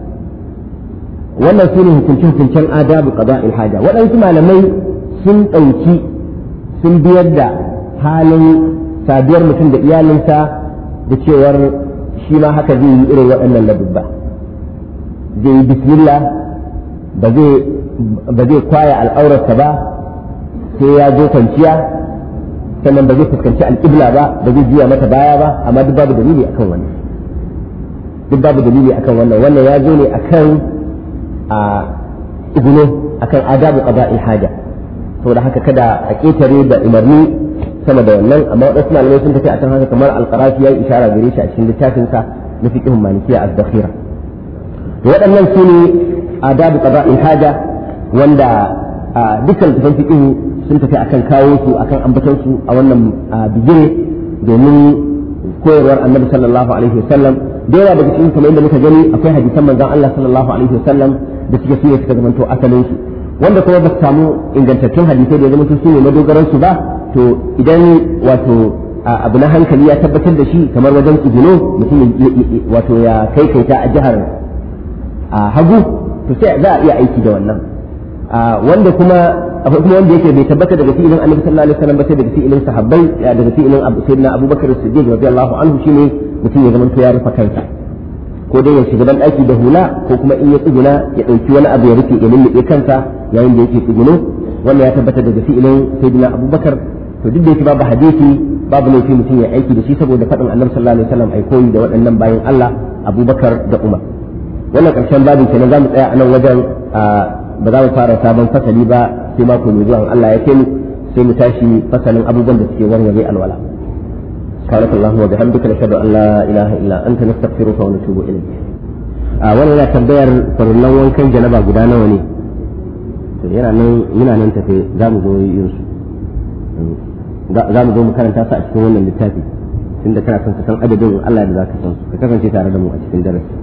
wannan sune hukuncin hukuncen adabu qada'il haja waɗansu malamai sun ɗauki sun biyar da halin saduwar mutum da iyalinsa da cewar shi ma haka zai yi irin waɗannan ladubba zai yi bismillah ba zai kwaya al'aurarsa ba sai ya zo kwanciya sannan ba zai fuskanci alƙibla ba ba zai juya mata baya ba amma duk babu dalili akan wannan duk babu dalili akan wannan wannan ya zo ne akan a ibnu akan adabu qada'il haja saboda haka kada a ketare da umarni sama da wannan amma wadansu malamai sun tafi akan haka kamar al-Qarafi yayi isharar gare shi a cikin littafin sa na fiqh malikiya az-zakhira waɗannan su ne adabu qada'il haja wanda dukkan tafan fiqh sun tafi akan kawo su akan ambaton su a wannan bigire domin koyarwar annabi sallallahu alaihi wasallam da yawa daga cikin kamar inda muka gani akwai hadisan manzon Allah sallallahu alaihi wasallam da suke fiye suka zamanto asalin su wanda kuma ba su samu ingantattun hadisai da zamanto su ne madogaran su ba to idan wato abu na hankali ya tabbatar da shi kamar wajen ibino mutum wato ya kai kaita a jihar hagu to sai za a iya aiki da wannan wanda kuma akwai kuma wanda yake bai tabbata daga fi'ilin annabi sallallahu alaihi wasallam ba sai daga fi'ilin sahabbai daga fi'ilin sayyidina abubakar as-siddiq radiyallahu anhu shine mutum ya zama ya rufe kansa ko dai ya shiga ban daki da hula ko kuma in ya tsuguna ya dauki wani abu ya rufe ya lullube kansa yayin da yake tsuguno wannan ya tabbata daga fi'ilin sayyidina abubakar to duk da yake babu hadisi babu laifi mutum ya aiki da shi saboda faɗin annabi sallallahu alaihi wasallam ai koyi da waɗannan bayan Allah abubakar da umar wannan ƙarshen babin kenan zamu tsaya a nan wajen ba za mu fara sabon fasali ba sai mako mai zuwa Allah ya kai mu sai mu tashi fasalin abubuwan da suke warware alwala سبحانك اللهم وبحمدك نشهد ان لا اله الا انت نستغفرك ونتوب اليك a wannan yana tambayar farallan wankan janaba guda nawa ne to yana nan yana nan tafe za mu zo yin su za mu zo mu karanta su a cikin wannan littafi tunda kana son ka san adadin Allah da zaka san su ka kasance tare da mu a cikin darasi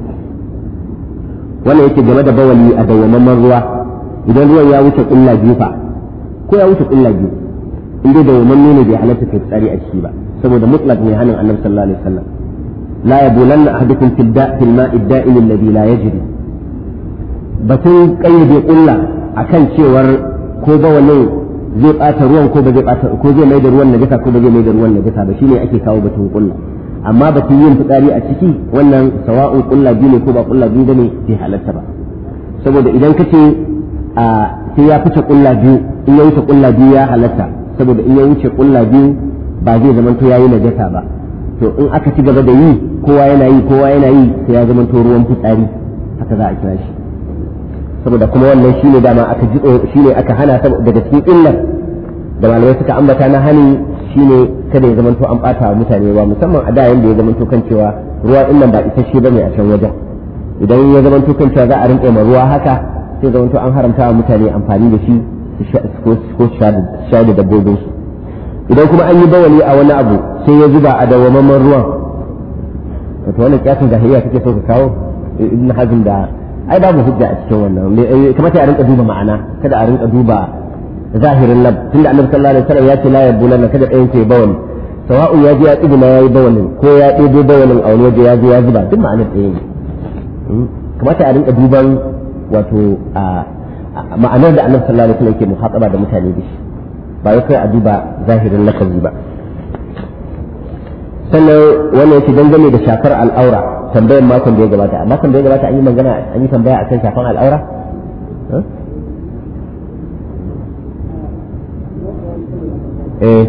wannan yake game da bawali a dawwamamman ruwa idan ruwan ya wuce kulla biyu fa ko ya wuce kulla biyu in dai dawwamamman ne bai halatta kai tsari a ciki ba saboda mutlaq ne hanin annabi sallallahu alaihi wasallam la yabulanna ahadukum fil da' fil ma'i ad-da'im alladhi la yajri batun kayyade kulla akan cewar ko bawalin zai bata ruwan ko ba zai bata ko zai mai da ruwan najasa ko ba zai mai da ruwan najasa ba shine ake kawo batun kulla amma batun yin fitsari a ciki wannan sawa'un kulla biyu ne ko ba kulla biyu bane bai halatta ba saboda idan kace a sai ya fice kulla biyu in ya wuce kulla biyu ya halatta saboda in ya wuce kulla biyu ba zai zama to yayi najasa ba to in aka ci gaba da yi kowa yana yi kowa yana yi sai ya zama to ruwan fitsari haka za a kira shi saboda kuma wannan shine dama aka ji shine aka hana daga cikin illar da malamai suka ambata na hani shine kada ya zama to an bata wa mutane ba musamman a da yanda ya zama to kan cewa ruwa din nan ba isasshe bane a can wajen idan ya zama to kan cewa za a rinƙe ma ruwa haka sai zama to an haramta wa mutane amfani da shi ko sha da dabbobin su idan kuma an yi bawali a wani abu sai ya zuba a dawwamamman ruwan wato wannan kiyasin jahiliya kake so ka kawo ibn hazm da ai babu hujja a cikin wannan kamata a rinka duba ma'ana kada a rinka duba zahirin lab tunda annabi sallallahu alaihi wasallam ya ce la yabulanna kada ɗayan sai bawali sawa'u ya ji ya tsibina ya yi bawalin ko ya ɗebo bawalin a wani waje ya je ya zuba duk ma'anar ɗaya ne kamata a rinka duban wato ma'anar da annabi sallallahu alaihi wasallam yake muhataba da mutane da shi ba ya kai a duba zahirin lafazi ba sannan wannan yake dangane da shafar al'aura tambayar makon da ya gabata a makon da ya gabata an yi magana an yi tambaya akan shafan al'aura eh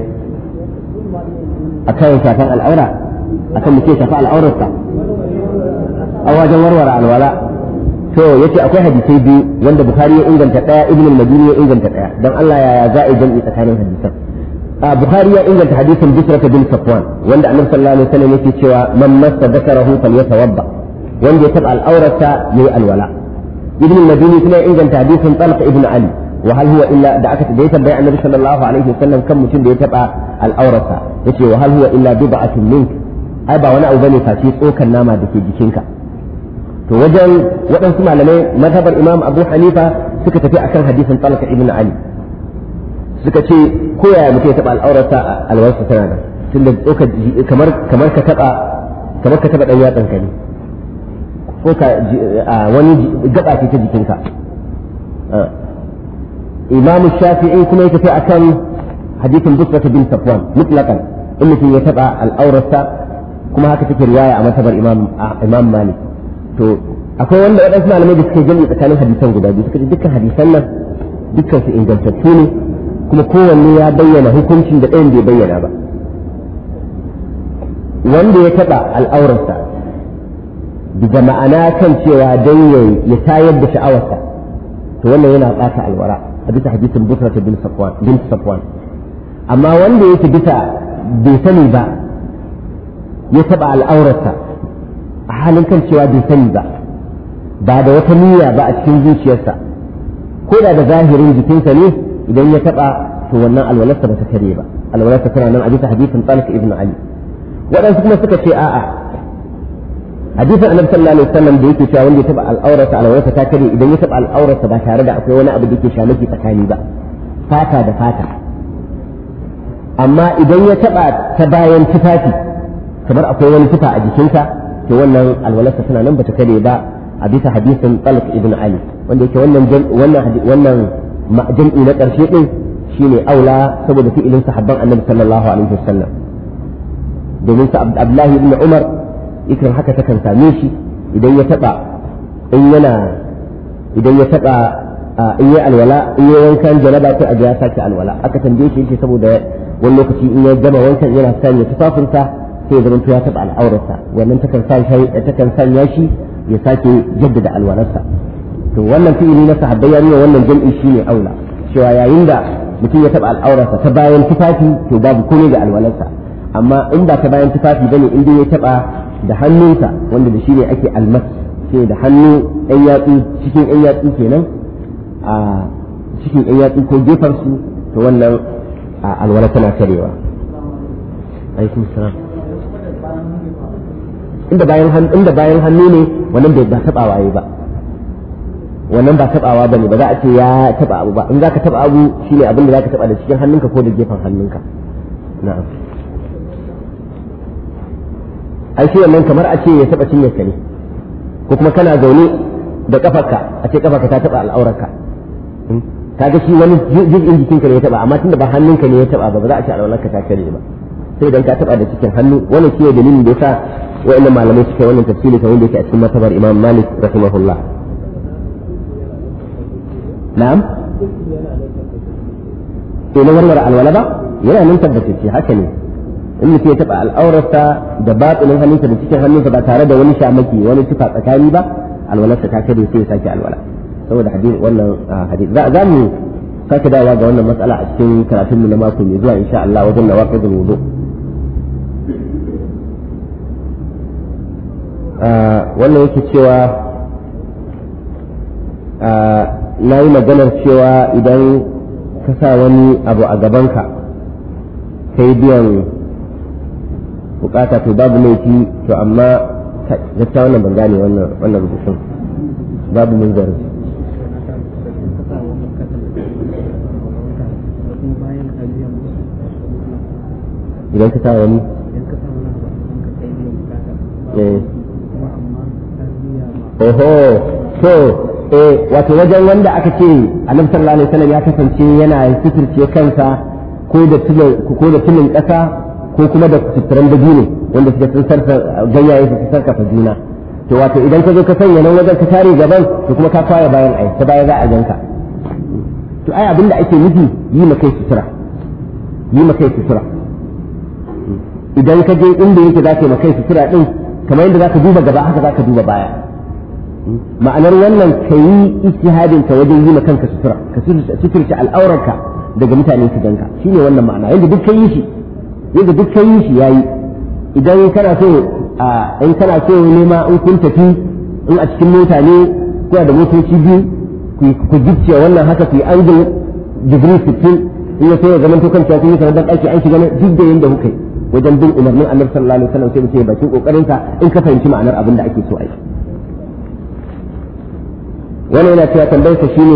akan shafan al'aura akan muke shafa al'aurarsa a wajen warware alwala to yace akwai hadisai biyu wanda bukhari ya inganta daya ibn al-madini ya inganta daya dan Allah ya za a jami'i tsakanin hadisan a bukhari ya inganta hadisin bisrata bin safwan wanda annabi sallallahu alaihi wasallam yake cewa man massa dhakarahu falyatawadda wanda ya taba al'aurata yayi alwala ibn al-madini kuma ya inganta hadisin talq ibn ali wa hal huwa illa da aka da ya tambaya annabi sallallahu alaihi wasallam kan mutum da ya taba al'aurata yace wa hal huwa illa bid'atun mink ai ba wani abu bane face tsokan nama da ke jikinka to wajen waɗansu malamai mazhabar imam abu hanifa suka tafi akan hadisin talaka ibn ali suka ce ko yaya mutum ya taɓa al'aurarsa alwarsa tana da tunda ɗaukar kamar kamar ka taɓa kamar ka taɓa ɗan yatsan ka ne ko ka wani gaba ce ta jikinka imam shafi'i kuma ya tafi akan hadisin busrata bin safwan mutlaqan in mutum ya taɓa al'aurarsa kuma haka take riwaya a mazhabar imam imam malik to akwai wanda waɗansu malamai da suke jami'i tsakanin hadisan guda biyu suka ce dukkan hadisan nan dukkan su ingantattu ne kuma kowanne ya bayyana hukuncin da ɗayan bai bayyana ba wanda ya taɓa al'aurarsa da ma'ana kan cewa don ya tayar da sha'awarsa to wannan yana ɓata alwara a bisa hadisin busrata bin safwan bin safwan amma wanda yake bisa bai sani ba ya taɓa al'aurarsa a halin kan cewa bai sani ba ba da wata niyya ba a cikin zuciyarsa ko da da zahirin jikinsa ne idan ya taba to wannan alwalarsa ba ta kare ba alwalarsa tana nan a bisa hadisin Talq ibn Ali waɗansu kuma suka ce a'a hadisin Annabi sallallahu alaihi wasallam da yake cewa wanda ya taba al'aurarsa alwalarsa ta kare idan ya taba al'aurarsa ba tare da akwai wani abu da yake shamaki tsakani ba fata da fata amma idan ya taba ta bayan tufafi kamar akwai wani tufa a jikinsa to wannan alwalarsa tana nan bata kare ba a bisa hadisin Talq ibn Ali wanda yake wannan wannan wannan jam'i na karshe din shine aula saboda fi'ilin sahabban Annabi sallallahu alaihi wasallam domin sa Abdullahi ibn Umar ikin haka ta kan same shi idan ya taba in yana idan ya taba in yi alwala in yi wankan janaba sai a ya sake alwala aka tambaye shi yake saboda wani lokaci in ya gama wankan yana sanya tufafinsa sai ya zama ya taɓa al'aurarsa wannan takan sanya shi ya sake jaddada alwalarsa to wannan fi'ili na sahabbai ya nuna wannan jam'i shine aula cewa yayin da mutum ya taɓa al'aurarsa ta bayan tufafi to babu komai da alwalarsa amma in ba ta bayan tufafi bane in dai ya taɓa da hannunsa wanda da shi ne ake almas sai da hannu ɗan yatsu cikin ɗan yatsu kenan a cikin ɗan yatsu ko gefarsu to wannan alwala tana karewa alaikum salam inda bayan hannu inda bayan hannu ne wannan bai ba taba waye ba wannan ba tabawa bane ba za a ce ya taba abu ba in zaka taba abu shine abin da zaka taba da cikin hannunka ko da gefen hannunka na'am ai shi wannan kamar a ce ya taba cinyarka ne ko kuma kana zaune da kafarka a ce kafarka ta taba al'aurarka kaga shi wani jin jikinka ne ya taba amma tunda ba hannunka ne ya taba ba ba za a ce al'aurarka ta kare ba sai dan ka taba da cikin hannu wannan shi ne dalilin da yasa wa'annan malamai suka wannan tafsiri ta wanda yake a cikin matabar Imam Malik rahimahullah na'am to na warware alwala ba yana nan tabbatacce haka ne in mutum ya taɓa al'aurarsa da batsinin hannunsa da cikin hannunsa ba tare da wani shamaki wani tufa tsakani ba alwalarsa ta kare sai ya sake alwala saboda hadisi wannan hadisi za mu sake dawowa ga wannan matsala a cikin karatunmu na mako mai zuwa insha Allah wajen nawaqidul wudu wannan yake cewa na yi maganar cewa idan ka sa wani abu a gabanka ka yi biyan bukata to babu laifi to amma gaskiya wannan ban gane wannan wannan rubutun babu mun zara idan ka sa wani oho to eh wato wajen wanda aka ce annabi sallallahu alaihi wasallam ya kasance yana fitirce kansa ko da tulin ko da tulin kasa ko kuma da fitiran da ne wanda suka sun sarfa ganyaye su sarkafa juna to wato idan ka zo ka sanya nan wajen ka tare gaban to kuma ka kwaya bayan ai ta baya za a ganka to ai abinda ake nufi yi ma kai sutura yi ma kai sutura idan ka je inda yake za ka yi ma kai sutura din kamar yadda za ka duba gaba haka za ka duba baya ma'anar wannan ka yi ijtihadin ka wajen yi ma kanka sutura ka suturta al'aurarka daga mutane su ganka shine wannan ma'ana yadda duk ka yi shi yadda duk ka yi shi yayi idan kana so in kana so nema in kun tafi in a cikin mota ne kuna da motoci biyu ku gicce wannan haka ku yi angle degree sittin in ya so ya zama to kan cewa kun yi sanar da ɗaki an shiga duk da yadda kuka yi wajen bin umarnin annabi sallallahu alaihi wasallam sai mutum bakin kokarin ka in ka fahimci ma'anar abin da ake so a yi wannan yana cewa tambayar sa shine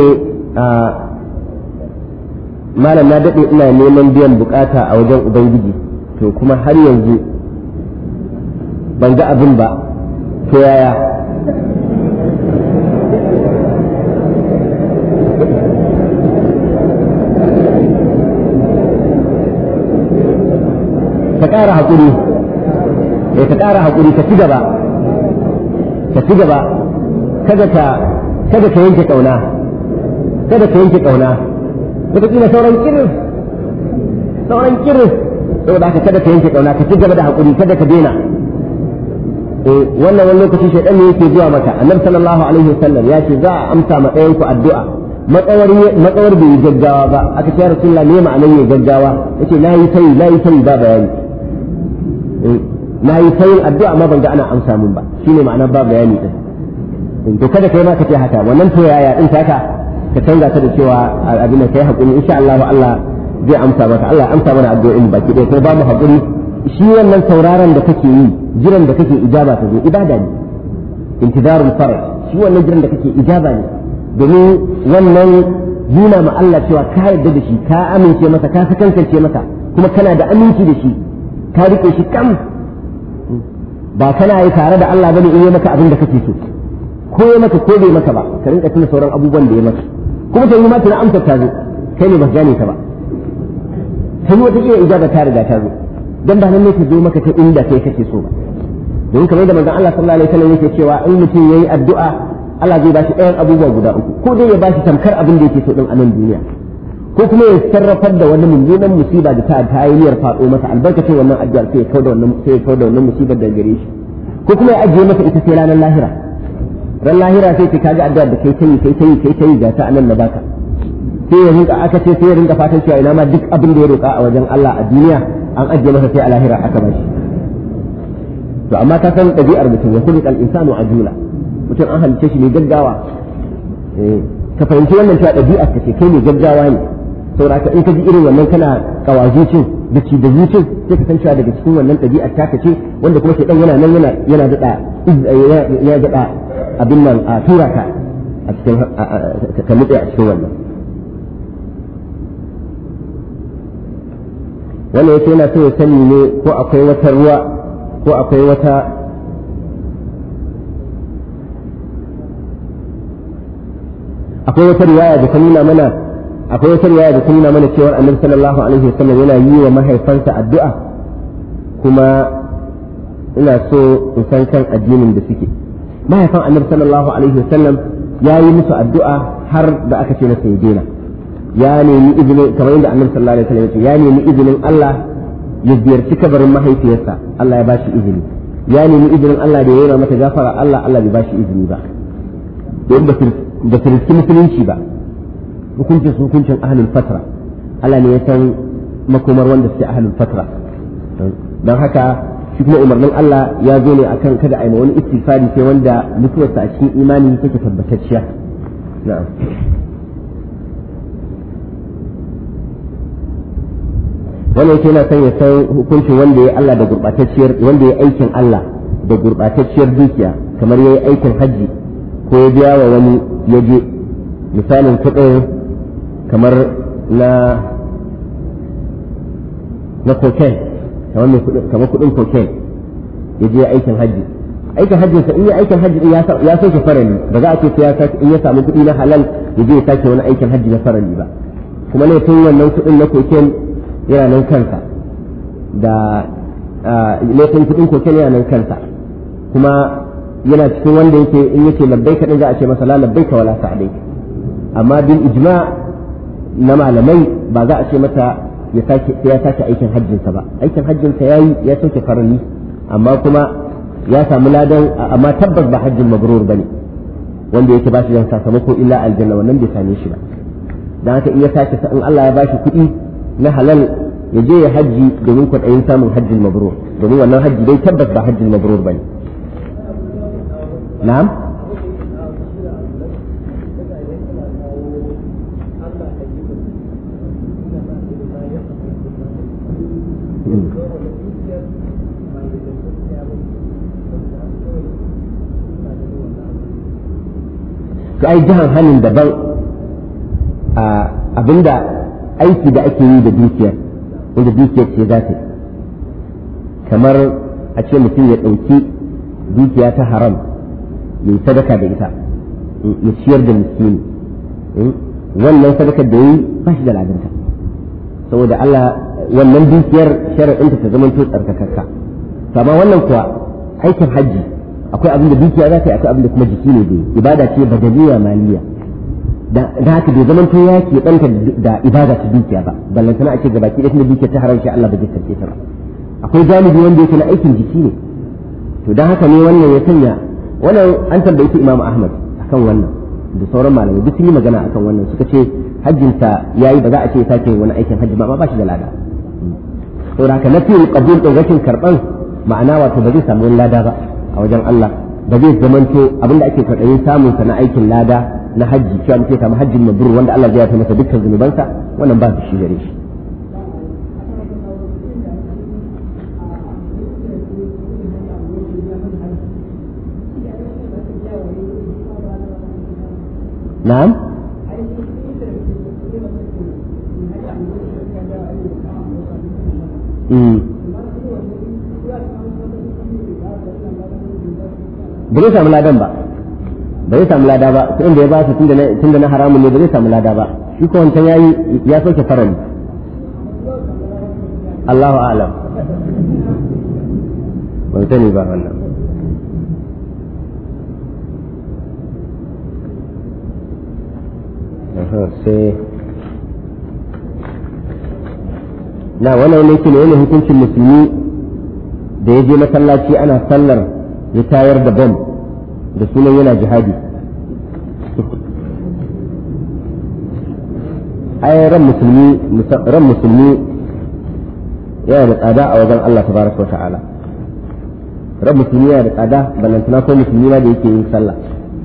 malam na dade ina neman biyan bukata a wajen ubangiji to kuma har yanzu ban ga abin ba to yaya ka ƙara haƙuri eh ka ƙara haƙuri ka ci gaba ka ci gaba kada ka kada ka yanke ƙauna kada ka yanke ƙauna wataƙila sauran kirin sauran kirin saboda haka kada ka yanke ƙauna ka ci gaba da haƙuri kada ka daina eh wannan wani lokaci shaidan ne yake zuwa maka annabi sallallahu alaihi wasallam ya ce za a amsa ma ɗayan ku addu'a matsawar matsawar bai yi gaggawa ba aka ce rasulullah me ma'anar yi gaggawa yace na yi sai na yi sai ba bayani na yi sayin addu'a amma ban ga ana amsa mun ba shine ma'anar ba bayani din to kada kai ma ka ce haka wannan to yaya din taka ka canza ta da cewa abin da kai hakuri insha Allah ba Allah zai amsa maka Allah amsa mana addu'o'in baki ɗaya kai ba mu hakuri shi wannan sauraron da kake yi jiran da kake ijaba ta zo ibada ne intidarul faraj shi wannan jiran da kake ijaba ne domin wannan nuna ma Allah cewa ka yarda da shi ka amince masa ka sakankance masa kuma kana da aminci da shi ka rike shi kam ba kana yi tare da Allah bane in yi maka abin da kake so ko ya maka ko bai maka ba ka rinka tuna sauran abubuwan da ya maka kuma ta yi ma tuna amsa ta zo kai ne ba gane ta ba sai wata iya ijaba ta riga ta zo dan ba nan ne ta zo maka ta inda kai kake so ba don kamar da manzon Allah sallallahu alaihi wasallam yake cewa in mutum yayi addu'a Allah zai bashi ɗayan abubuwa guda uku ko dai ya bashi tamkar abin da yake so din a nan duniya ko kuma ya sarrafar da wani mummunan musiba da ta ta yi niyyar faɗo masa albarkacin wannan addu'a sai ya kauda wannan sai ya kauda wannan musibar da gare shi ko kuma ya ajiye masa ita sai ranar lahira ran lahira sai ka kaga addu'a da kai tayi kai tayi kai tayi ga ta anan na baka sai ya rinka aka ce sai ya rinka fatan cewa ina ma duk abin da ya roƙa a wajen Allah a duniya an ajiye masa sai a lahira aka bashi to amma ka san ɗabi'ar mutum ya kulli al-insanu ajula mutum an halice shi ne gaggawa ka fahimci wannan cewa ɗabi'ar ka ce kai ne gaggawa ne saboda ka in ka ji irin wannan kana kawazucin da ci da zucin sai ka san cewa daga cikin wannan ɗabi'ar taka ce wanda kuma shedan yana nan yana yana daɗa ya daɗa abin nan a tura ka a cikin ka nutse a cikin wannan wannan yake yana so ya sani ne ko akwai wata ruwa ko akwai wata akwai wata riwaya da ta nuna mana akwai wata riwaya da ta nuna mana cewa annabi sallallahu alaihi wasallam yana yi wa mahaifansa addu'a kuma ina so in san kan addinin da suke mahaifan annabi sallallahu alaihi wasallam ya yi musu addu'a har da aka ce na sai dena ya nemi izinin kamar yadda annabi sallallahu alaihi wasallam ya nemi izinin Allah ya ziyarci kabarin mahaifiyarsa Allah ya bashi izini ya nemi izinin Allah da ya yi mata gafara Allah Allah bai bashi izini ba don ba da kirki musulunci ba hukuncin su hukuncin ahlul fatra Allah ne ya san makomar wanda suke ahlul fatra don haka shi kuma umarnin Allah ya zo ne akan kada a yi wani istighfari sai wanda mutuwarsa a cikin imani take tabbatacciya na'am wannan yake yana son ya san hukuncin wanda ya Allah da gurbatacciyar wanda ya aikin Allah da gurbatacciyar dukiya kamar yayi aikin hajji ko ya biya wa wani ya je misalin kuɗin kamar na na cocaine kamar mai kudin kamar kudin cocaine ya je aikin hajji aikin hajjin sa in ya aikin hajji ya ya soke farali ba za a ce ya sake in ya samu kudi na halal ya je ya sake wani aikin hajji na farali ba kuma ne tun wannan kudin na cocaine yana nan kansa da laifin kudin cocaine yana nan kansa kuma yana cikin wanda yake in yake labbaika din za a ce masa la labbaika wala sa'alaika amma bil ijma' na malamai ba za a ce mata ya sake ya sake aikin hajjin sa ba aikin hajjin sa yayi ya sauke farali amma kuma ya samu ladan amma tabbas ba hajjin mabrur bane wanda yake ba shi da sakamako illa aljanna wannan bai same shi ba dan haka in ya sake in Allah ya bashi kuɗi na halal ya je ya hajji domin kwaɗayin samun hajjin mabrur domin wannan hajji dai tabbas ba hajjin mabrur bane na'am to ai jihar hannun daban abinda aiki da ake yi da dukiyar wanda dukiyar ce za ta yi kamar a ce mutum ya ɗauki dukiya ta haram ya yi sadaka da ita ya ciyar da miskini wannan sadakar da yi ba shi da ladanta saboda Allah wannan dukiyar sharaɗinta ta zama to tsarkakakka to amma wannan kuwa aikin hajji akwai abin da dukiya za ta yi akwai abin da kuma jiki ne dai ibada ce badaniya maliya da haka bai zaman to ya ke ɗanta da ibada ta dukiya ba ballantana a ce gabaki ɗaya tunda dukiya ta haramci Allah ba zai karɓe ta ba akwai janibi wanda yake na aikin jiki ne to don haka ne wannan ya sanya wannan an tambayi su Imam Ahmad akan wannan da sauran malamai duk sun yi magana akan wannan suka ce hajjinsa yayi ba za a ce ya sake wani aikin hajji ba amma ba shi da lada saboda haka na fiye qabul din rashin karban ma'ana wato ba zai samu wani lada ba a wajen Allah ba zai zamanto abinda ake kwaɗayin samun sa na aikin lada na hajji cewa mutum ya samu hajjin mabrur wanda Allah zai yafe masa dukkan zunubansa wannan ba shi gare shi na'am ba zai samu ladan ba ba zai samu lada ba sai inda ya ba su tunda na haramun ne ba zai samu lada ba shi ko wancan yayi ya soke farali Allahu a'lam ban sani ba wannan sai na wannan ne ke ne hukuncin musulmi da ya je masallaci ana sallar ya tayar da bom da sunan yana jihadi ai ran musulmi ran musulmi yana da tsada a wajen Allah tabaraka wa ta'ala ran musulmi yana da tsada balantana ko musulmi na da yake yin sallah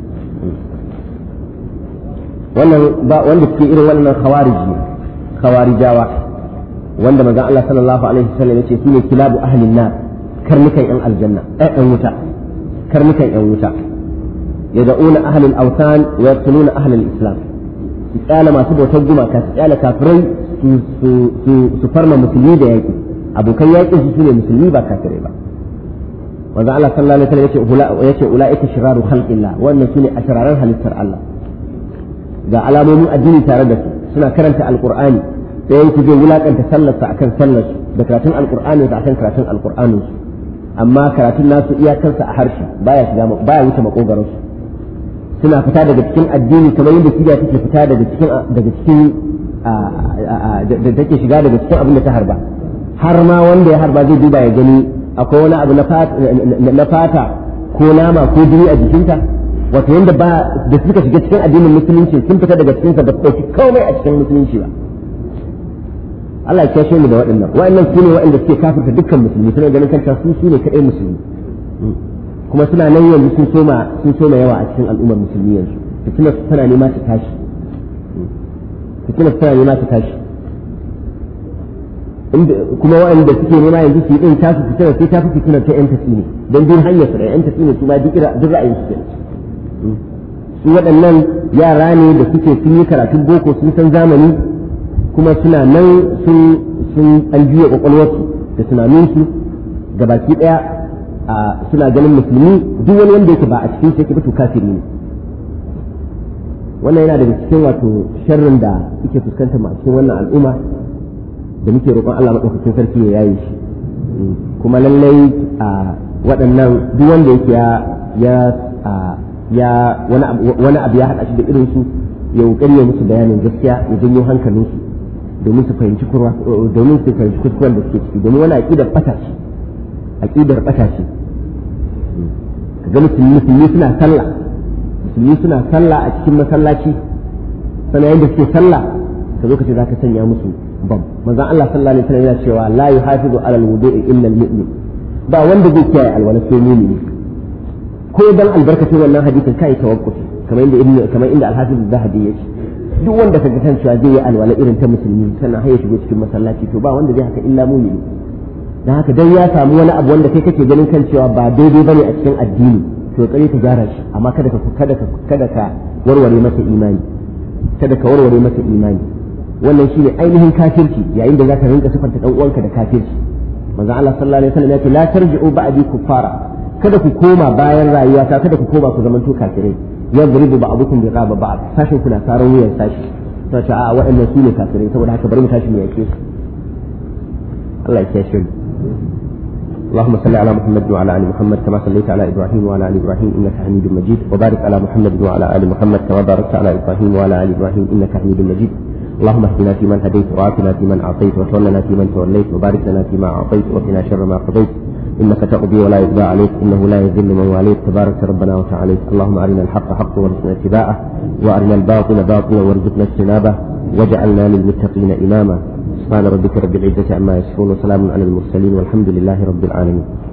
wannan ba wanda suke irin wannan khawariji khawarijawa wanda manzon Allah sallallahu alaihi wasallam yace su ne kilabu ahlin nar karnukan yan aljanna ɗan wuta karnukan yan wuta yad'una ahlul awtan wa yaqtuluna ahlul islam su kyala masu bautar gumaka su kyala kafirai su farma musulmi da yaƙi abokan yaƙin su ne musulmi ba kafirai ba manzon Allah sallallahu alaihi wasallam yace ulaika shiraru khalqillah wannan sune ashraran halittar Allah ga alamomin addini tare da su suna karanta alqur'ani sai yanki zai wulakanta sallarsa akan sallarsu da karatun alqur'ani da akan karatun alqur'anin su amma karatun nasu iyakarsa a harshe baya shiga baya wuce makogaron su suna fita daga cikin addini kamar yadda kibiya take fita daga cikin daga cikin da take shiga daga cikin abin da ta harba har ma wanda ya harba zai duba ya gani akwai wani abu na fata ko nama ko jini a jikinta wato yanda ba da suka shiga cikin addinin musulunci sun fita daga cikin sa da ɗauki komai a cikin musulunci ba Allah ya kashe mu da waɗannan waɗannan su ne waɗanda suke kafirta dukkan musulmi suna ganin kanta su su ne kaɗai musulmi kuma suna nan yanzu sun soma sun soma yawa a cikin al'ummar musulmi yanzu fitinar su tana nema ta tashi fitinar su tana nema ta tashi kuma waɗanda suke nema yanzu su yi ɗin tasu fitinar sai tafi fitinar ta yan tafi ne don bin hanyar su da yan tafi ne su ma duk ra'ayin su kenan su waɗannan yara ne da suke sun yi karatun boko sun san zamani kuma suna nan sun sun an juya kwakwalwarsu da tunaninsu gabaki daya suna ganin musulmi duk wani wanda yake ba a cikin shi yake ba to kafiri ne wannan yana daga cikin wato sharrin da yake fuskantar mu a cikin wannan al'umma da muke roƙon Allah madaukakin sarki ya yaye shi kuma lallai a waɗannan duk wanda yake ya ya ya wani abu ya haɗa shi da irin su ya kokari ya musu bayanin gaskiya ya janyo hankalin su domin su fahimci kurwa domin su fahimci kuskuren da suke ciki domin wani aqidar bata ce aqidar bata ce kaga musulmi musulmi suna sallah musulmi suna sallah a cikin masallaci sannan yadda suke sallah ka zo ka ce zaka sanya musu bam manzon Allah sallallahu alaihi wasallam yana cewa la yuhafizu ala alwudu'i illa almu'min ba wanda zai kiyaye alwala sai mu'mini ko dan albarkacin wannan hadisin kai tawakkufi kamar inda ibnu kamar inda al-hafiz az-zahabi yake duk wanda kaga kan cewa zai yi alwala irin ta musulmi sannan har ya shigo cikin masallaci to ba wanda zai haka illa mu'mini dan haka dan ya samu wani abu wanda kai kake ganin kan cewa ba daidai bane a cikin addini to tsare ka gyara shi amma kada ka kada ka kada ka warware masa imani kada ka warware masa imani wannan shine ainihin kafirci yayin da zaka rinka sifanta dan uwanka da kafirci manzo Allah sallallahu alaihi wasallam ya ce la tarji'u ba'di kuffara kada ku koma bayan rayuwa ta kada ku koma ku zamanto kafirai yadribu ba'dukum biqaba ba'd sashin kuna saran wuyan sashi sai ce a waɗannan su ne kafirai saboda haka bari mu tashi mu yake su Allah ya kiyaye اللهم صل على محمد وعلى ال محمد كما صليت على ابراهيم وعلى ال ابراهيم انك حميد مجيد وبارك على محمد وعلى ال محمد كما باركت على ابراهيم وعلى ال ابراهيم انك حميد مجيد اللهم اهدنا فيمن هديت وعافنا فيمن اعطيت وتولنا فيمن توليت وبارك لنا فيما اعطيت وقنا شر ما قضيت انك تقضي ولا يقضى عليك انه لا يذل من واليت تبارك ربنا وتعالى اللهم ارنا الحق حقا وارزقنا اتباعه وارنا الباطل باطلا وارزقنا اجتنابه واجعلنا للمتقين اماما سبحان ربك رب العزة عما يصفون وسلام على المرسلين والحمد لله رب العالمين